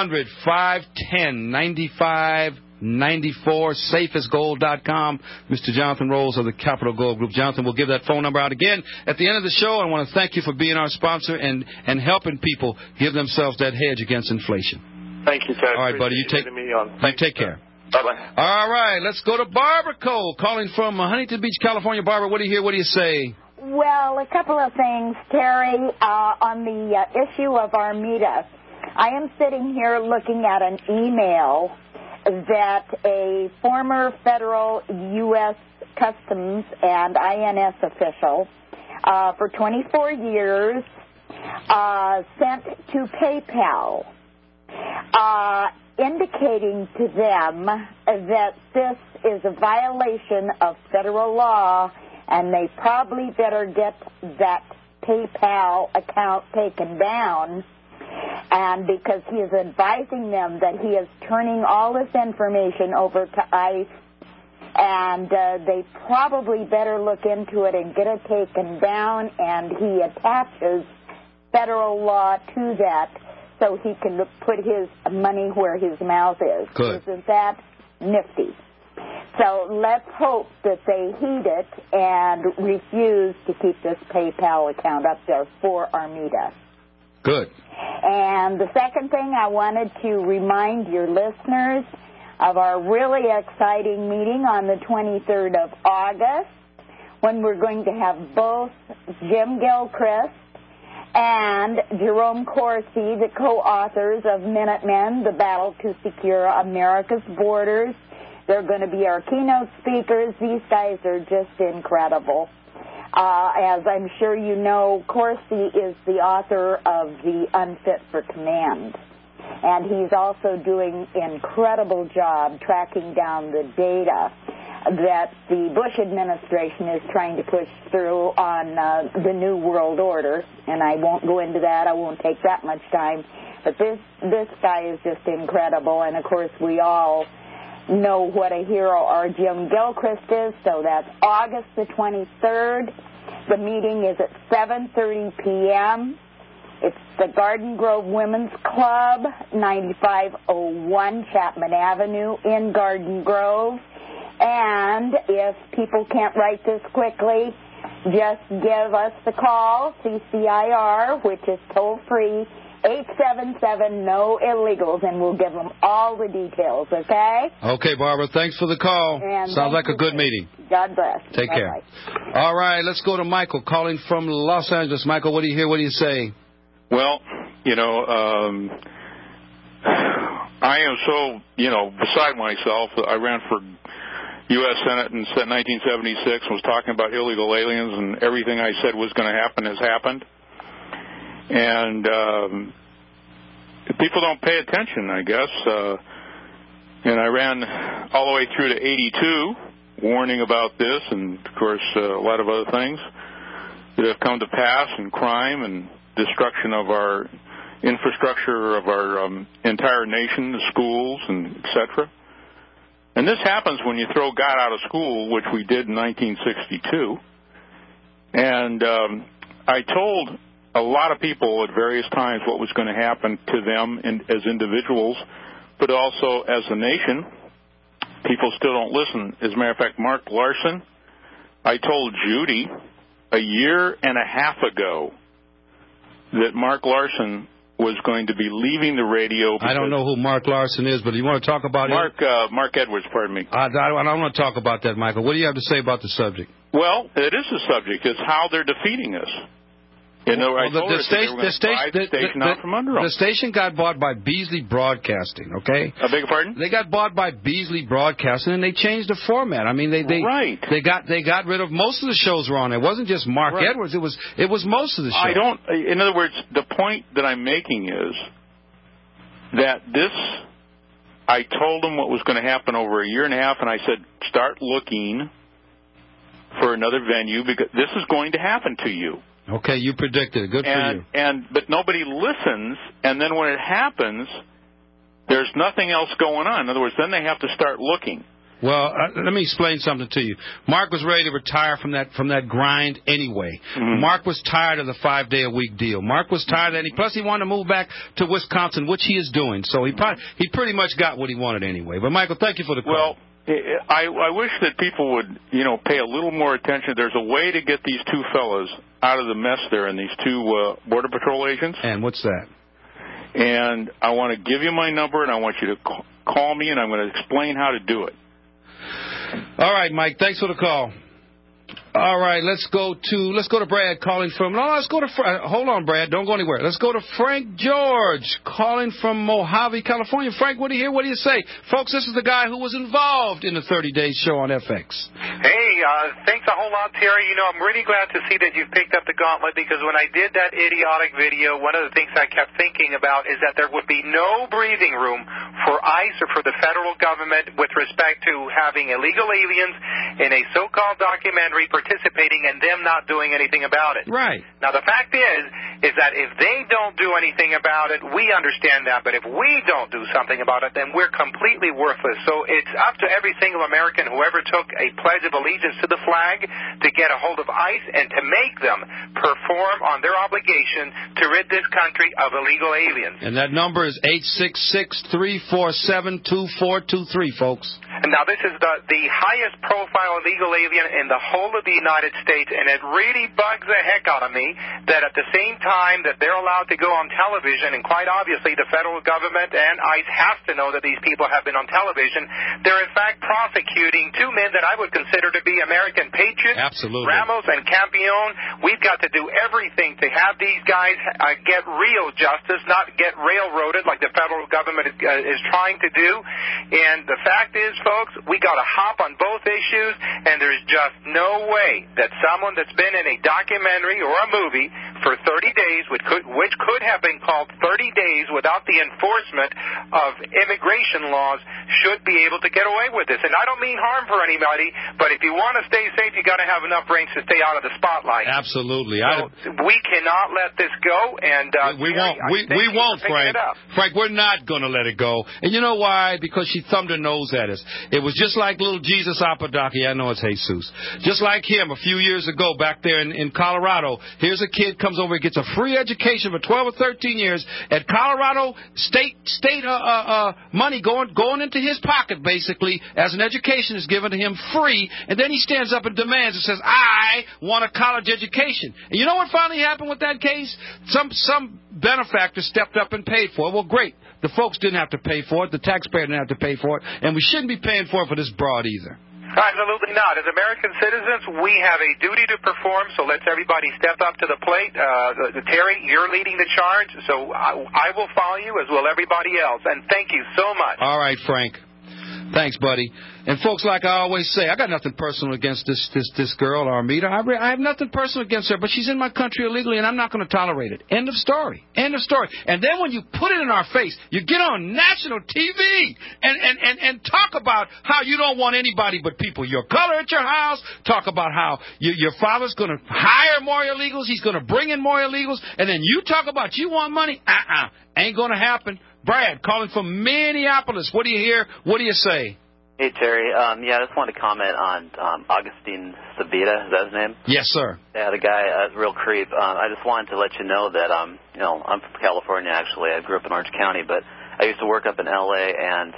1-800-510-9594. safeasgold.com. Mr. Jonathan Rolls of the Capital Gold Group. Jonathan, we'll give that phone number out again at the end of the show. I want to thank you for being our sponsor and helping people give themselves that hedge against inflation. Thank you, sir. All right, buddy. You take care. Bye-bye. All right, let's go to Barbara Cole, calling from Huntington Beach, California. Barbara, what do you hear? What do you say? Well, a couple of things, Terry, on the issue of Armida. I am sitting here looking at an email that a former federal U.S. Customs and INS official for 24 years sent to PayPal, indicating to them that this is a violation of federal law and they probably better get that PayPal account taken down. And because he is advising them that he is turning all this information over to ICE, and they probably better look into it and get it taken down, and he attaches federal law to that so he can put his money where his mouth is. Good. Isn't that nifty? So let's hope that they heed it and refuse to keep this PayPal account up there for Armida. Good. And the second thing, I wanted to remind your listeners of our really exciting meeting on the 23rd of August, when we're going to have both Jim Gilchrist and Jerome Corsi, the co-authors of Minutemen, The Battle to Secure America's Borders. They're going to be our keynote speakers. These guys are just incredible. As I'm sure you know, Corsi is the author of The Unfit for Command. And he's also doing an incredible job tracking down the data that the Bush administration is trying to push through on the New World Order. And I won't go into that. I won't take that much time. But this guy is just incredible. And, of course, we all know what a hero our Jim Gilchrist is. So that's August the 23rd. The meeting is at 7:30 p.m. It's the Garden Grove Women's Club, 9501 Chapman Avenue in Garden Grove. And if people can't write this quickly, just give us the call, CCIR, which is toll-free, 877-NO-ILLEGALS, and we'll give them all the details, okay? Okay, Barbara, thanks for the call. And sounds like a good meeting. God bless. Take care. All right, let's go to Michael calling from Los Angeles. Michael, what do you hear? What do you say? Well, I am so, beside myself. I ran for U.S. Senate in 1976 and was talking about illegal aliens, and everything I said was going to happen has happened. And people don't pay attention, I guess. And I ran all the way through to 82, warning about this and, of course, a lot of other things that have come to pass, and crime and destruction of our infrastructure of our entire nation, the schools, and et cetera. And this happens when you throw God out of school, which we did in 1962. And I told a lot of people at various times what was going to happen to them as individuals, but also as a nation. People still don't listen. As a matter of fact, Mark Larson, I told Judy a year and a half ago that Mark Larson was going to be leaving the radio. I don't know who Mark Larson is, but you want to talk about Mark Edwards, pardon me. I don't want to talk about that, Michael. What do you have to say about the subject? Well, it is a subject. It's how they're defeating us. The station got bought by Beasley Broadcasting, okay? I beg your pardon? They got bought by Beasley Broadcasting, and they changed the format. I mean, they got rid of most of the shows were on there. It wasn't just Mark Edwards. It was most of the shows. In other words, the point that I'm making is that I told them what was going to happen over a year and a half, and I said, start looking for another venue because this is going to happen to you. Okay, you predicted it. Good for you. But nobody listens, and then when it happens, there's nothing else going on. In other words, then they have to start looking. Well, let me explain something to you. Mark was ready to retire from that grind anyway. Mm-hmm. Mark was tired of the 5-day-a-week deal. Mark was tired of that. Plus, he wanted to move back to Wisconsin, which he is doing. So he pretty much got what he wanted anyway. But, Michael, thank you for the call. Well, I wish that people would, pay a little more attention. There's a way to get these two fellas out of the mess there and these two Border Patrol agents. And what's that? And I want to give you my number, and I want you to call me, and I'm going to explain how to do it. All right, Mike. Thanks for the call. All right, let's go to Brad calling from. No, let's go to. Hold on, Brad. Don't go anywhere. Let's go to Frank George calling from Mojave, California. Frank, what do you hear? What do you say, folks? This is the guy who was involved in the 30 Days show on FX. Hey, thanks a whole lot, Terry. I'm really glad to see that you've picked up the gauntlet because when I did that idiotic video, one of the things I kept thinking about is that there would be no breathing room for ICE or for the federal government with respect to having illegal aliens in a so-called documentary participating and them not doing anything about it. Right. Now, the fact is that if they don't do anything about it, we understand that. But if we don't do something about it, then we're completely worthless. So it's up to every single American who ever took a Pledge of Allegiance to the flag to get a hold of ICE and to make them perform on their obligation to rid this country of illegal aliens. And that number is 866-347-2423, folks. And now, this is the highest profile illegal alien in the whole of the United States, and it really bugs the heck out of me that at the same time that they're allowed to go on television, and quite obviously the federal government and ICE has to know that these people have been on television, they're in fact prosecuting two men that I would consider to be American patriots. Absolutely. Ramos and Campion. We've got to do everything to have these guys get real justice, not get railroaded like the federal government is trying to do. And the fact is, folks, we got to hop on both issues, and there's just no way that someone that's been in a documentary or a movie for 30 days, which could have been called 30 days without the enforcement of immigration laws, should be able to get away with this. And I don't mean harm for anybody, but if you want to stay safe, you got to have enough range to stay out of the spotlight. Absolutely. So we cannot let this go, and we won't, Frank. Frank, we're not going to let it go. And you know why? Because she thumbed her nose at us. It was just like little Jesus Apodaca. I know it's Jesus. Just like him a few years ago back there in Colorado. Here's a kid comes over and gets a free education for 12 or 13 years at Colorado state money going into into his pocket, basically, as an education is given to him free, and then he stands up and demands and says, I want a college education. And you know what finally happened with that case? Some benefactor stepped up and paid for it. Well, great. The folks didn't have to pay for it. The taxpayer didn't have to pay for it. And we shouldn't be paying for it for this broad either. Absolutely not. As American citizens, we have a duty to perform, so let's everybody step up to the plate. Terry, you're leading the charge, so I will follow you, as will everybody else. And thank you so much. All right, Frank. Thanks, buddy. And folks, like I always say, I got nothing personal against this girl, Armida. I have nothing personal against her, but she's in my country illegally, and I'm not going to tolerate it. End of story. End of story. And then when you put it in our face, you get on national TV and talk about how you don't want anybody but people your color at your house. Talk about how your father's going to hire more illegals. He's going to bring in more illegals. And then you talk about you want money. Ain't going to happen. Brad, calling from Minneapolis. What do you hear? What do you say? Hey, Terry. I just wanted to comment on Augustine Sabita. Is that his name? Yes, sir. Yeah, the guy, real creep. I just wanted to let you know that, I'm from California, actually. I grew up in Orange County, but I used to work up in L.A., and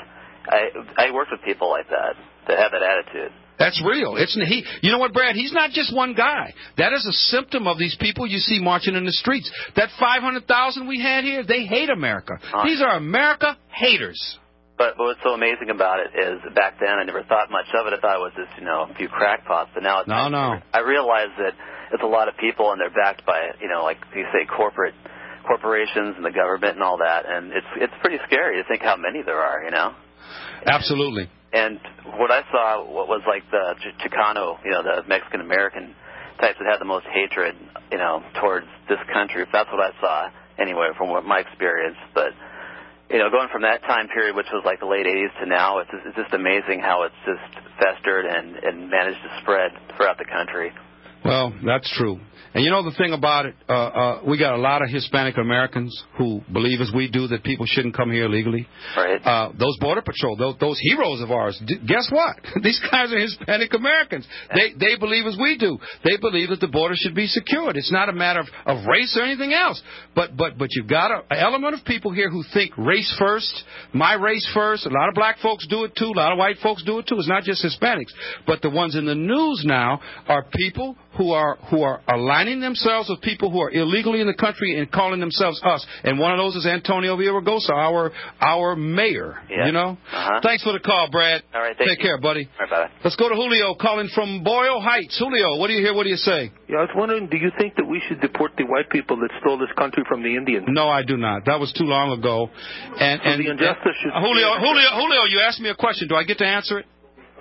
I worked with people like that have that attitude. That's real. You know what, Brad? He's not just one guy. That is a symptom of these people you see marching in the streets. That 500,000 we had here, they hate America. These are America haters. But what's so amazing about it is back then I never thought much of it. I thought it was just, a few crackpots. But now I realize that it's a lot of people, and they're backed by, like you say, corporations and the government and all that. And it's pretty scary to think how many there are, Absolutely. And what I saw, what was like the Chicano, the Mexican-American types that had the most hatred, towards this country. That's what I saw, anyway, from my experience. But, going from that time period, which was like the late 80s to now, it's just amazing how it's just festered and managed to spread throughout the country. Well, that's true. And the thing about it, we got a lot of Hispanic Americans who believe as we do that people shouldn't come here illegally. Right. Those Border Patrol, those heroes of ours, guess what? These guys are Hispanic Americans. They believe as we do. They believe that the border should be secured. It's not a matter of race or anything else. But you've got an element of people here who think race first, my race first. A lot of black folks do it too. A lot of white folks do it too. It's not just Hispanics. But the ones in the news now are people who are aligning themselves with people who are illegally in the country and calling themselves us. And one of those is Antonio Villaraigosa, our mayor. Yeah. Thanks for the call, Brad. All right, Take care, buddy. All right, bye. Let's go to Julio calling from Boyle Heights. Julio, what do you hear? What do you say? Yeah, I was wondering, do you think that we should deport the white people that stole this country from the Indians? No, I do not. That was too long ago. And the injustice should... Julio, you asked me a question. Do I get to answer it?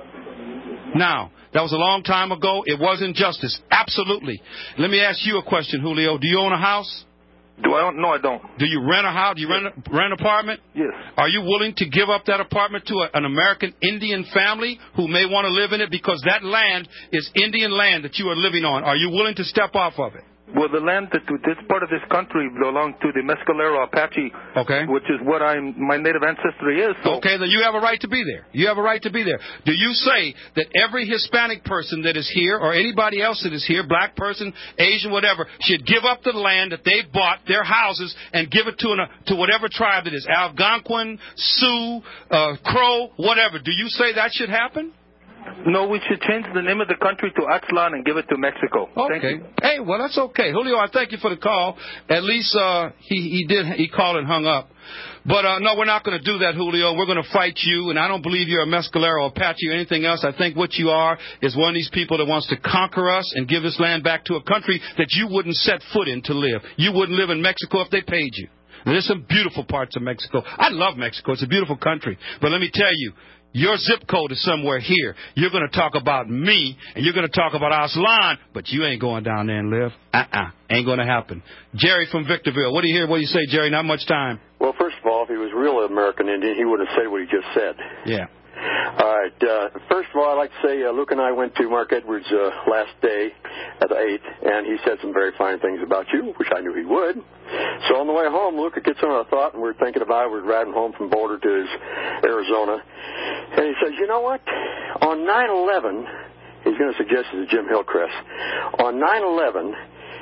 Now, that was a long time ago. It was injustice. Absolutely. Let me ask you a question, Julio. Do you own a house? No, I don't. Do you rent a house? Do you rent an apartment? Yes. Are you willing to give up that apartment to an American Indian family who may want to live in it because that land is Indian land that you are living on? Are you willing to step off of it? Well, the land this part of this country belongs to the Mescalero Apache, which is what my native ancestry is. So. Okay, then you have a right to be there. You have a right to be there. Do you say that every Hispanic person that is here, or anybody else that is here, black person, Asian, whatever, should give up the land that they bought, their houses, and give it to whatever tribe it is, Algonquin, Sioux, Crow, whatever? Do you say that should happen? No, we should change the name of the country to Aztlan and give it to Mexico. Okay. Thank you. Hey, well, that's okay. Julio, I thank you for the call. At least he called and hung up. But, no, we're not going to do that, Julio. We're going to fight you, and I don't believe you're a Mescalero, Apache, or anything else. I think what you are is one of these people that wants to conquer us and give this land back to a country that you wouldn't set foot in to live. You wouldn't live in Mexico if they paid you. And there's some beautiful parts of Mexico. I love Mexico. It's a beautiful country. But let me tell you, your zip code is somewhere here. You're going to talk about me, and you're going to talk about Aslan, but you ain't going down there and live. Ain't going to happen. Jerry from Victorville. What do you hear? What do you say, Jerry? Not much time. Well, first of all, if he was real American Indian, he wouldn't have said what he just said. Yeah. All right. First of all, I'd like to say Luke and I went to Mark Edwards last day at the 8th, and he said some very fine things about you, which I knew he would. So on the way home, Luke gets on a thought, and we're thinking about it. We're riding home from Boulder to Arizona, and he says, you know what? On 9/11, he's going to suggest this to Jim Hillcrest. On 9/11,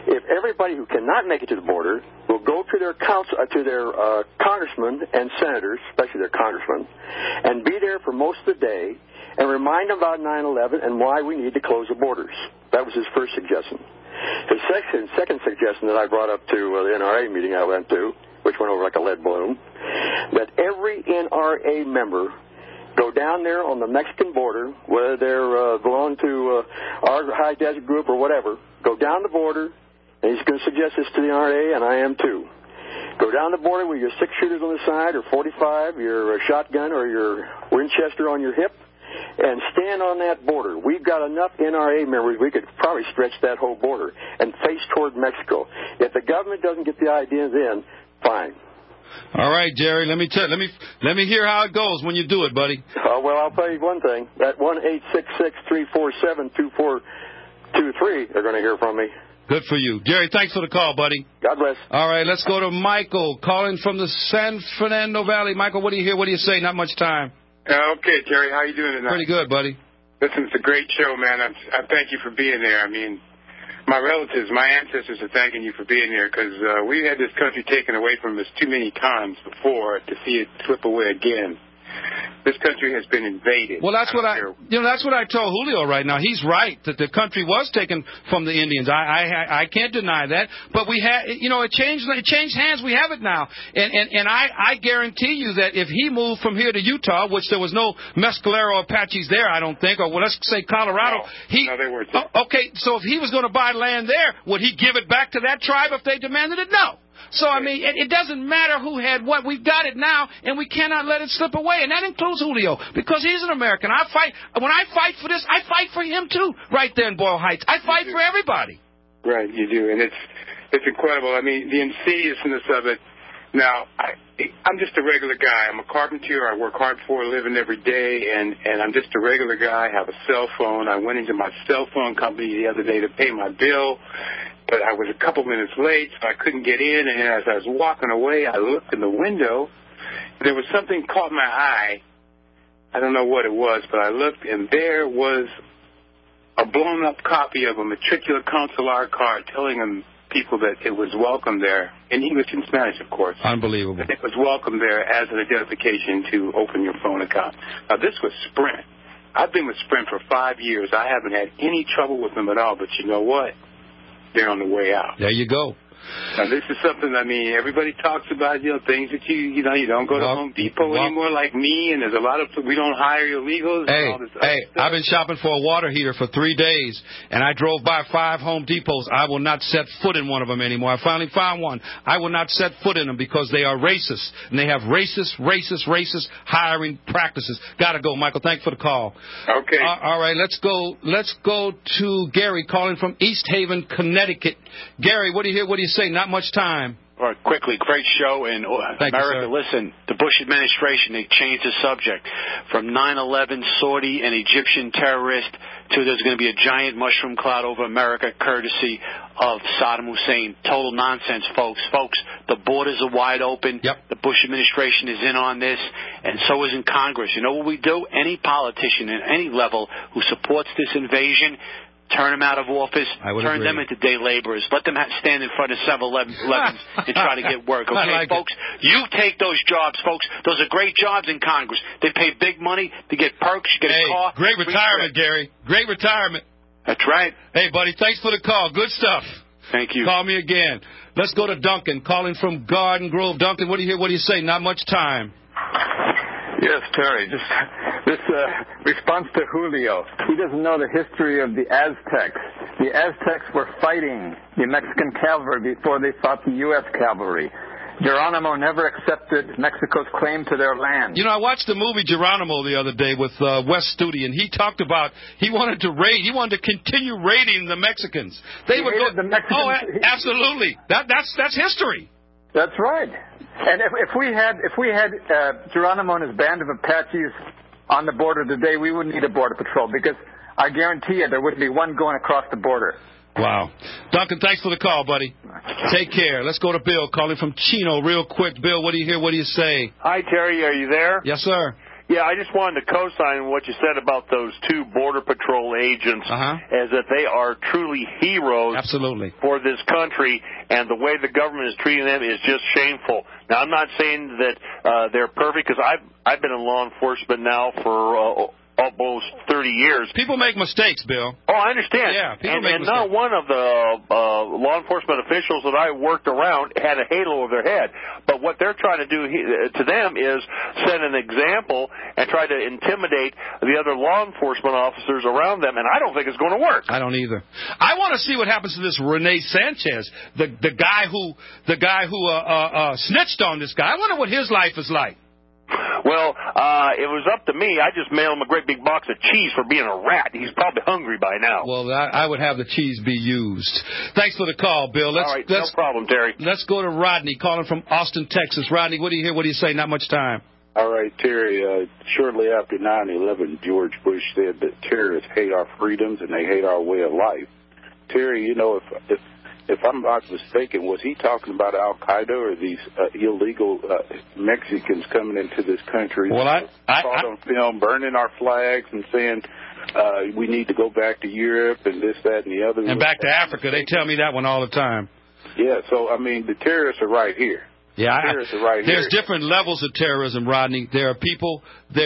if everybody who cannot make it to the border will go to their congressmen and senators, especially their congressmen, and be there for most of the day and remind them about 9/11 and why we need to close the borders. That was his first suggestion. His second suggestion that I brought up to the NRA meeting I went to, which went over like a lead balloon, that every NRA member go down there on the Mexican border, whether they're belong to our high desert group or whatever, go down the border, and he's going to suggest this to the NRA, and I am too. Go down the border with your 6-shooters on the side, or 45, your shotgun, or your Winchester on your hip, and stand on that border. We've got enough NRA members, we could probably stretch that whole border and face toward Mexico. If the government doesn't get the idea then, fine. All right, Jerry, let me hear how it goes when you do it, buddy. Well, I'll tell you one thing. That 1-866-347-2423 are going to hear from me. Good for you. Jerry, thanks for the call, buddy. God bless. All right, let's go to Michael, calling from the San Fernando Valley. Michael, what do you hear? What do you say? Not much time. Okay, Terry, how you doing tonight? Pretty good, buddy. Listen, it's a great show, man. I thank you for being there. I mean, my relatives, my ancestors are thanking you for being here because we had this country taken away from us too many times before to see it slip away again. This country has been invaded. Well, that's what I told Julio right now. He's right that the country was taken from the Indians. I can't deny that. But we had, it changed hands. We have it now. And I guarantee you that if he moved from here to Utah, which there was no Mescalero Apaches there, I don't think, or well, let's say Colorado. No, they weren't there. Okay, so if he was going to buy land there, would he give it back to that tribe if they demanded it? No. So, I mean, it doesn't matter who had what. We've got it now, and we cannot let it slip away. And that includes Julio, because he's an American. When I fight for this, I fight for him, too, right there in Boyle Heights. I fight for everybody. Right, you do. And it's incredible. I mean, the insidiousness of it. Now, I'm just a regular guy. I'm a carpenter. I work hard for a living every day, and I'm just a regular guy. I have a cell phone. I went into my cell phone company the other day to pay my bill. But I was a couple minutes late, so I couldn't get in. And as I was walking away, I looked in the window. And there was something caught my eye. I don't know what it was, but I looked, and there was a blown-up copy of a matricular consular card telling people that it was welcome there. In English and Spanish, of course. Unbelievable. It was welcome there as an identification to open your phone account. Now, this was Sprint. I've been with Sprint for 5 years. I haven't had any trouble with them at all, but you know what? They're on the way out. There you go. Now, this is something, I mean, everybody talks about, things that you don't go to Home Depot anymore like me, and there's a lot of, we don't hire illegals. Hey, and all this other stuff. I've been shopping for a water heater for 3 days, and I drove by 5 Home Depots. I will not set foot in one of them anymore. I finally found one. I will not set foot in them because they are racist, and they have racist hiring practices. Gotta go, Michael. Thanks for the call. Okay. All right, let's go to Gary calling from East Haven, Connecticut. Gary, what do you hear? What do you say? Not much time. All right, quickly, great show. And America, listen, the Bush administration, they changed the subject from 9/11 Saudi and Egyptian terrorist to there's going to be a giant mushroom cloud over America courtesy of Saddam Hussein. Total nonsense, folks. Folks, the borders are wide open. Yep. The Bush administration is in on this, and so is in Congress. You know what we do? Any politician at any level who supports this invasion, turn them out of office, turn them into day laborers, let them stand in front of 7-Elevens and try to get work. Okay, folks? You take those jobs, folks. Those are great jobs in Congress. They pay big money to get perks, you get a car. Great retirement, Gary. Great retirement. That's right. Hey, buddy, thanks for the call. Good stuff. Thank you. Call me again. Let's go to Duncan, calling from Garden Grove. Duncan, what do you hear? What do you say? Not much time. Yes, Terry. Just this response to Julio. He doesn't know the history of the Aztecs. The Aztecs were fighting the Mexican cavalry before they fought the U.S. cavalry. Geronimo never accepted Mexico's claim to their land. You know, I watched the movie Geronimo the other day with Wes Studi, and he talked about he wanted to continue raiding the Mexicans. They would go. The Mexicans. Oh, absolutely. That's history. That's right. And if we had Geronimo and his band of Apaches on the border today, we wouldn't need a border patrol because I guarantee you there wouldn't be one going across the border. Wow. Duncan, thanks for the call, buddy. Take care. Let's go to Bill, calling from Chino real quick. Bill, what do you hear? What do you say? Hi, Terry. Are you there? Yes, sir. Yeah, I just wanted to co-sign what you said about those 2 Border Patrol agents, as that they are truly heroes for this country, and the way the government is treating them is just shameful. Now, I'm not saying that they're perfect, because I've been in law enforcement now for almost 30 years. People make mistakes, Bill. Oh, I understand. Yeah, people make and mistakes. not one of the law enforcement officials that I worked around had a halo over their head. But what they're trying to do to them is set an example and try to intimidate the other law enforcement officers around them, and I don't think it's going to work. I don't either. I want to see what happens to this Rene Sanchez, the guy who snitched on this guy. I wonder what his life is like. Well, it was up to me. I just mailed him a great big box of cheese for being a rat. He's probably hungry by now. Well, I would have the cheese be used. Thanks for the call, Bill. All right, no problem, Terry. Let's go to Rodney, calling from Austin, Texas. Rodney, what do you hear? What do you say? Not much time. All right, Terry, shortly after 9/11, George Bush said that terrorists hate our freedoms and they hate our way of life. Terry, you know, if I'm not mistaken, was he talking about Al-Qaeda or these illegal Mexicans coming into this country? Well, I caught on film burning our flags and saying we need to go back to Europe and this, that, and the other. And back to Africa. They tell me that one all the time. Yeah, so, I mean, the terrorists are right here. Yeah, terrorists are right there's here. different levels of terrorism, Rodney. There are people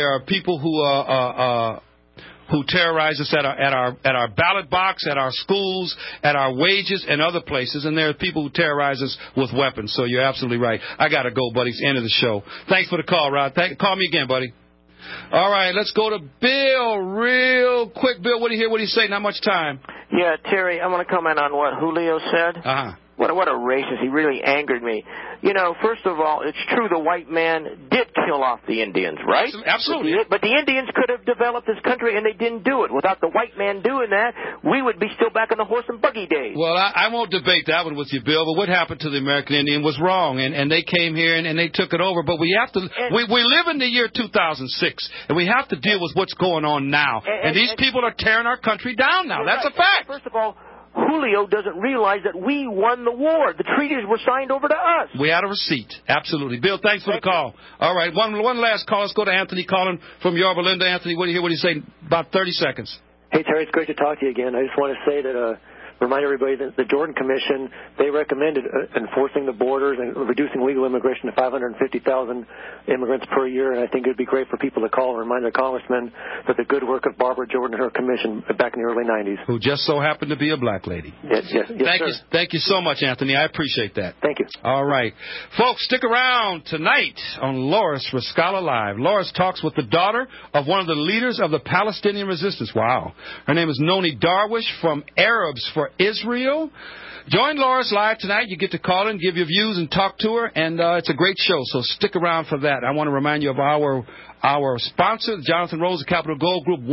who terrorize us at our ballot box, at our schools, at our wages, and other places. And there are people who terrorize us with weapons. So you're absolutely right. I got to go, buddy. It's the end of the show. Thanks for the call, Rod. Call me again, buddy. All right, let's go to Bill real quick. Bill, what do you hear? What do you say? Not much time. Yeah, Terry, I want to comment on what Julio said. Uh-huh. What a racist. He really angered me. You know, first of all, it's true the white man did kill off the Indians, right? Absolutely. But the Indians could have developed this country, and they didn't do it. Without the white man doing that, we would be still back in the horse and buggy days. Well, I won't debate that one with you, Bill, but what happened to the American Indian was wrong, and they came here and they took it over. But we have to, we live in the year 2006, and we have to deal with what's going on now. And these people are tearing our country down now. That's a fact. First of all, Julio doesn't realize that we won the war. The treaties were signed over to us. We had a receipt. Absolutely. Bill, thanks for the call. All right, one last call. Let's go to Anthony calling from Yorba Linda. Anthony, what do you hear? What do you say? About 30 seconds. Hey, Terry, it's great to talk to you again. I just want to say that remind everybody that the Jordan Commission, they recommended enforcing the borders and reducing legal immigration to 550,000 immigrants per year, and I think it would be great for people to call and remind their congressmen that the good work of Barbara Jordan and her commission back in the early 90s. Who just so happened to be a black lady. Yes, Thank you so much, Anthony. I appreciate that. Thank you. All right. Folks, stick around tonight on Loris Rascala Live. Loris talks with the daughter of one of the leaders of the Palestinian resistance. Wow. Her name is Noni Darwish from Arabs for Israel. Join Loris live tonight. You get to call in, give your views, and talk to her, and it's a great show, so stick around for that. I want to remind you of our sponsor, Jonathan Rose of Capital Gold Group,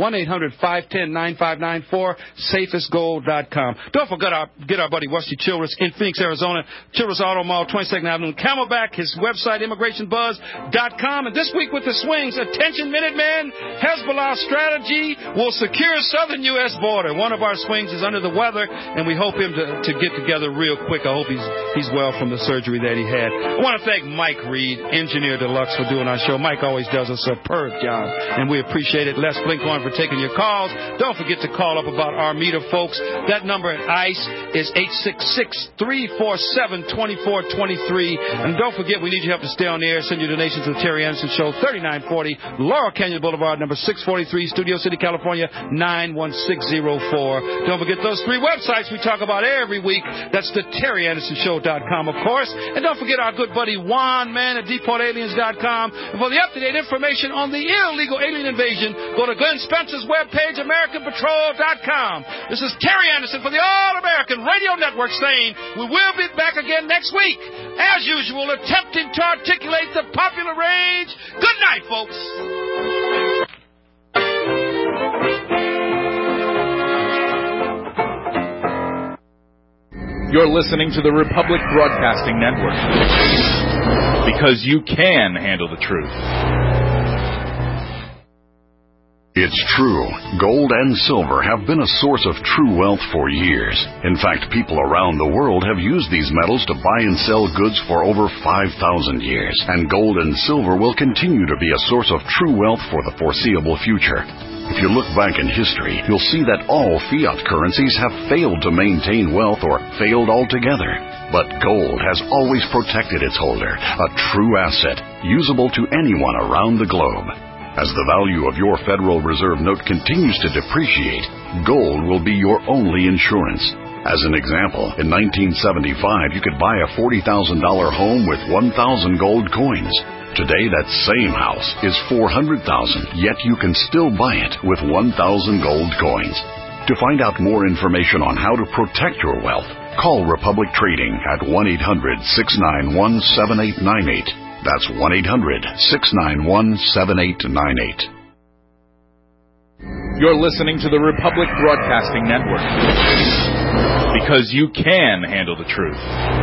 1-800-510-9594, safestgold.com. Don't forget get our buddy Rusty Childress in Phoenix, Arizona, Childress Auto Mall, 22nd Avenue, Camelback, his website, immigrationbuzz.com. And this week with the swings, attention Minutemen, Hezbollah strategy will secure southern U.S. border. One of our swings is under the weather, and we hope him to get together real quick. I hope he's well from the surgery that he had. I want to thank Mike Reed, Engineer Deluxe, for doing our show. Mike always does a superb job, and we appreciate it. Les Blinkhorn for taking your calls. Don't forget to call up about our meter, folks. That number at ICE is 866-347-2423. And don't forget, we need your help to stay on the air. Send your donations to the Terry Anderson Show, 3940 Laurel Canyon Boulevard, number 643, Studio City, California, 91604. Don't forget those 3 websites we talk about every week. That's the TerryAndersonShow.com, of course. And don't forget our good buddy Juan Man at DeportAliens.com. And for the up-to-date information on the illegal alien invasion, go to Glenn Spencer's webpage, AmericanPatrol.com. This is Terry Anderson for the All-American Radio Network saying we will be back again next week, as usual, attempting to articulate the popular rage. Good night, folks. You're listening to the Republic Broadcasting Network, because you can handle the truth. It's true. Gold and silver have been a source of true wealth for years. In fact, people around the world have used these metals to buy and sell goods for over 5,000 years. And gold and silver will continue to be a source of true wealth for the foreseeable future. If you look back in history, you'll see that all fiat currencies have failed to maintain wealth or failed altogether. But gold has always protected its holder, a true asset, usable to anyone around the globe. As the value of your Federal Reserve note continues to depreciate, gold will be your only insurance. As an example, in 1975, you could buy a $40,000 home with 1,000 gold coins. Today, that same house is $400,000, yet you can still buy it with 1,000 gold coins. To find out more information on how to protect your wealth, call Republic Trading at 1-800-691-7898. That's 1-800-691-7898. You're listening to the Republic Broadcasting Network. Because you can handle the truth.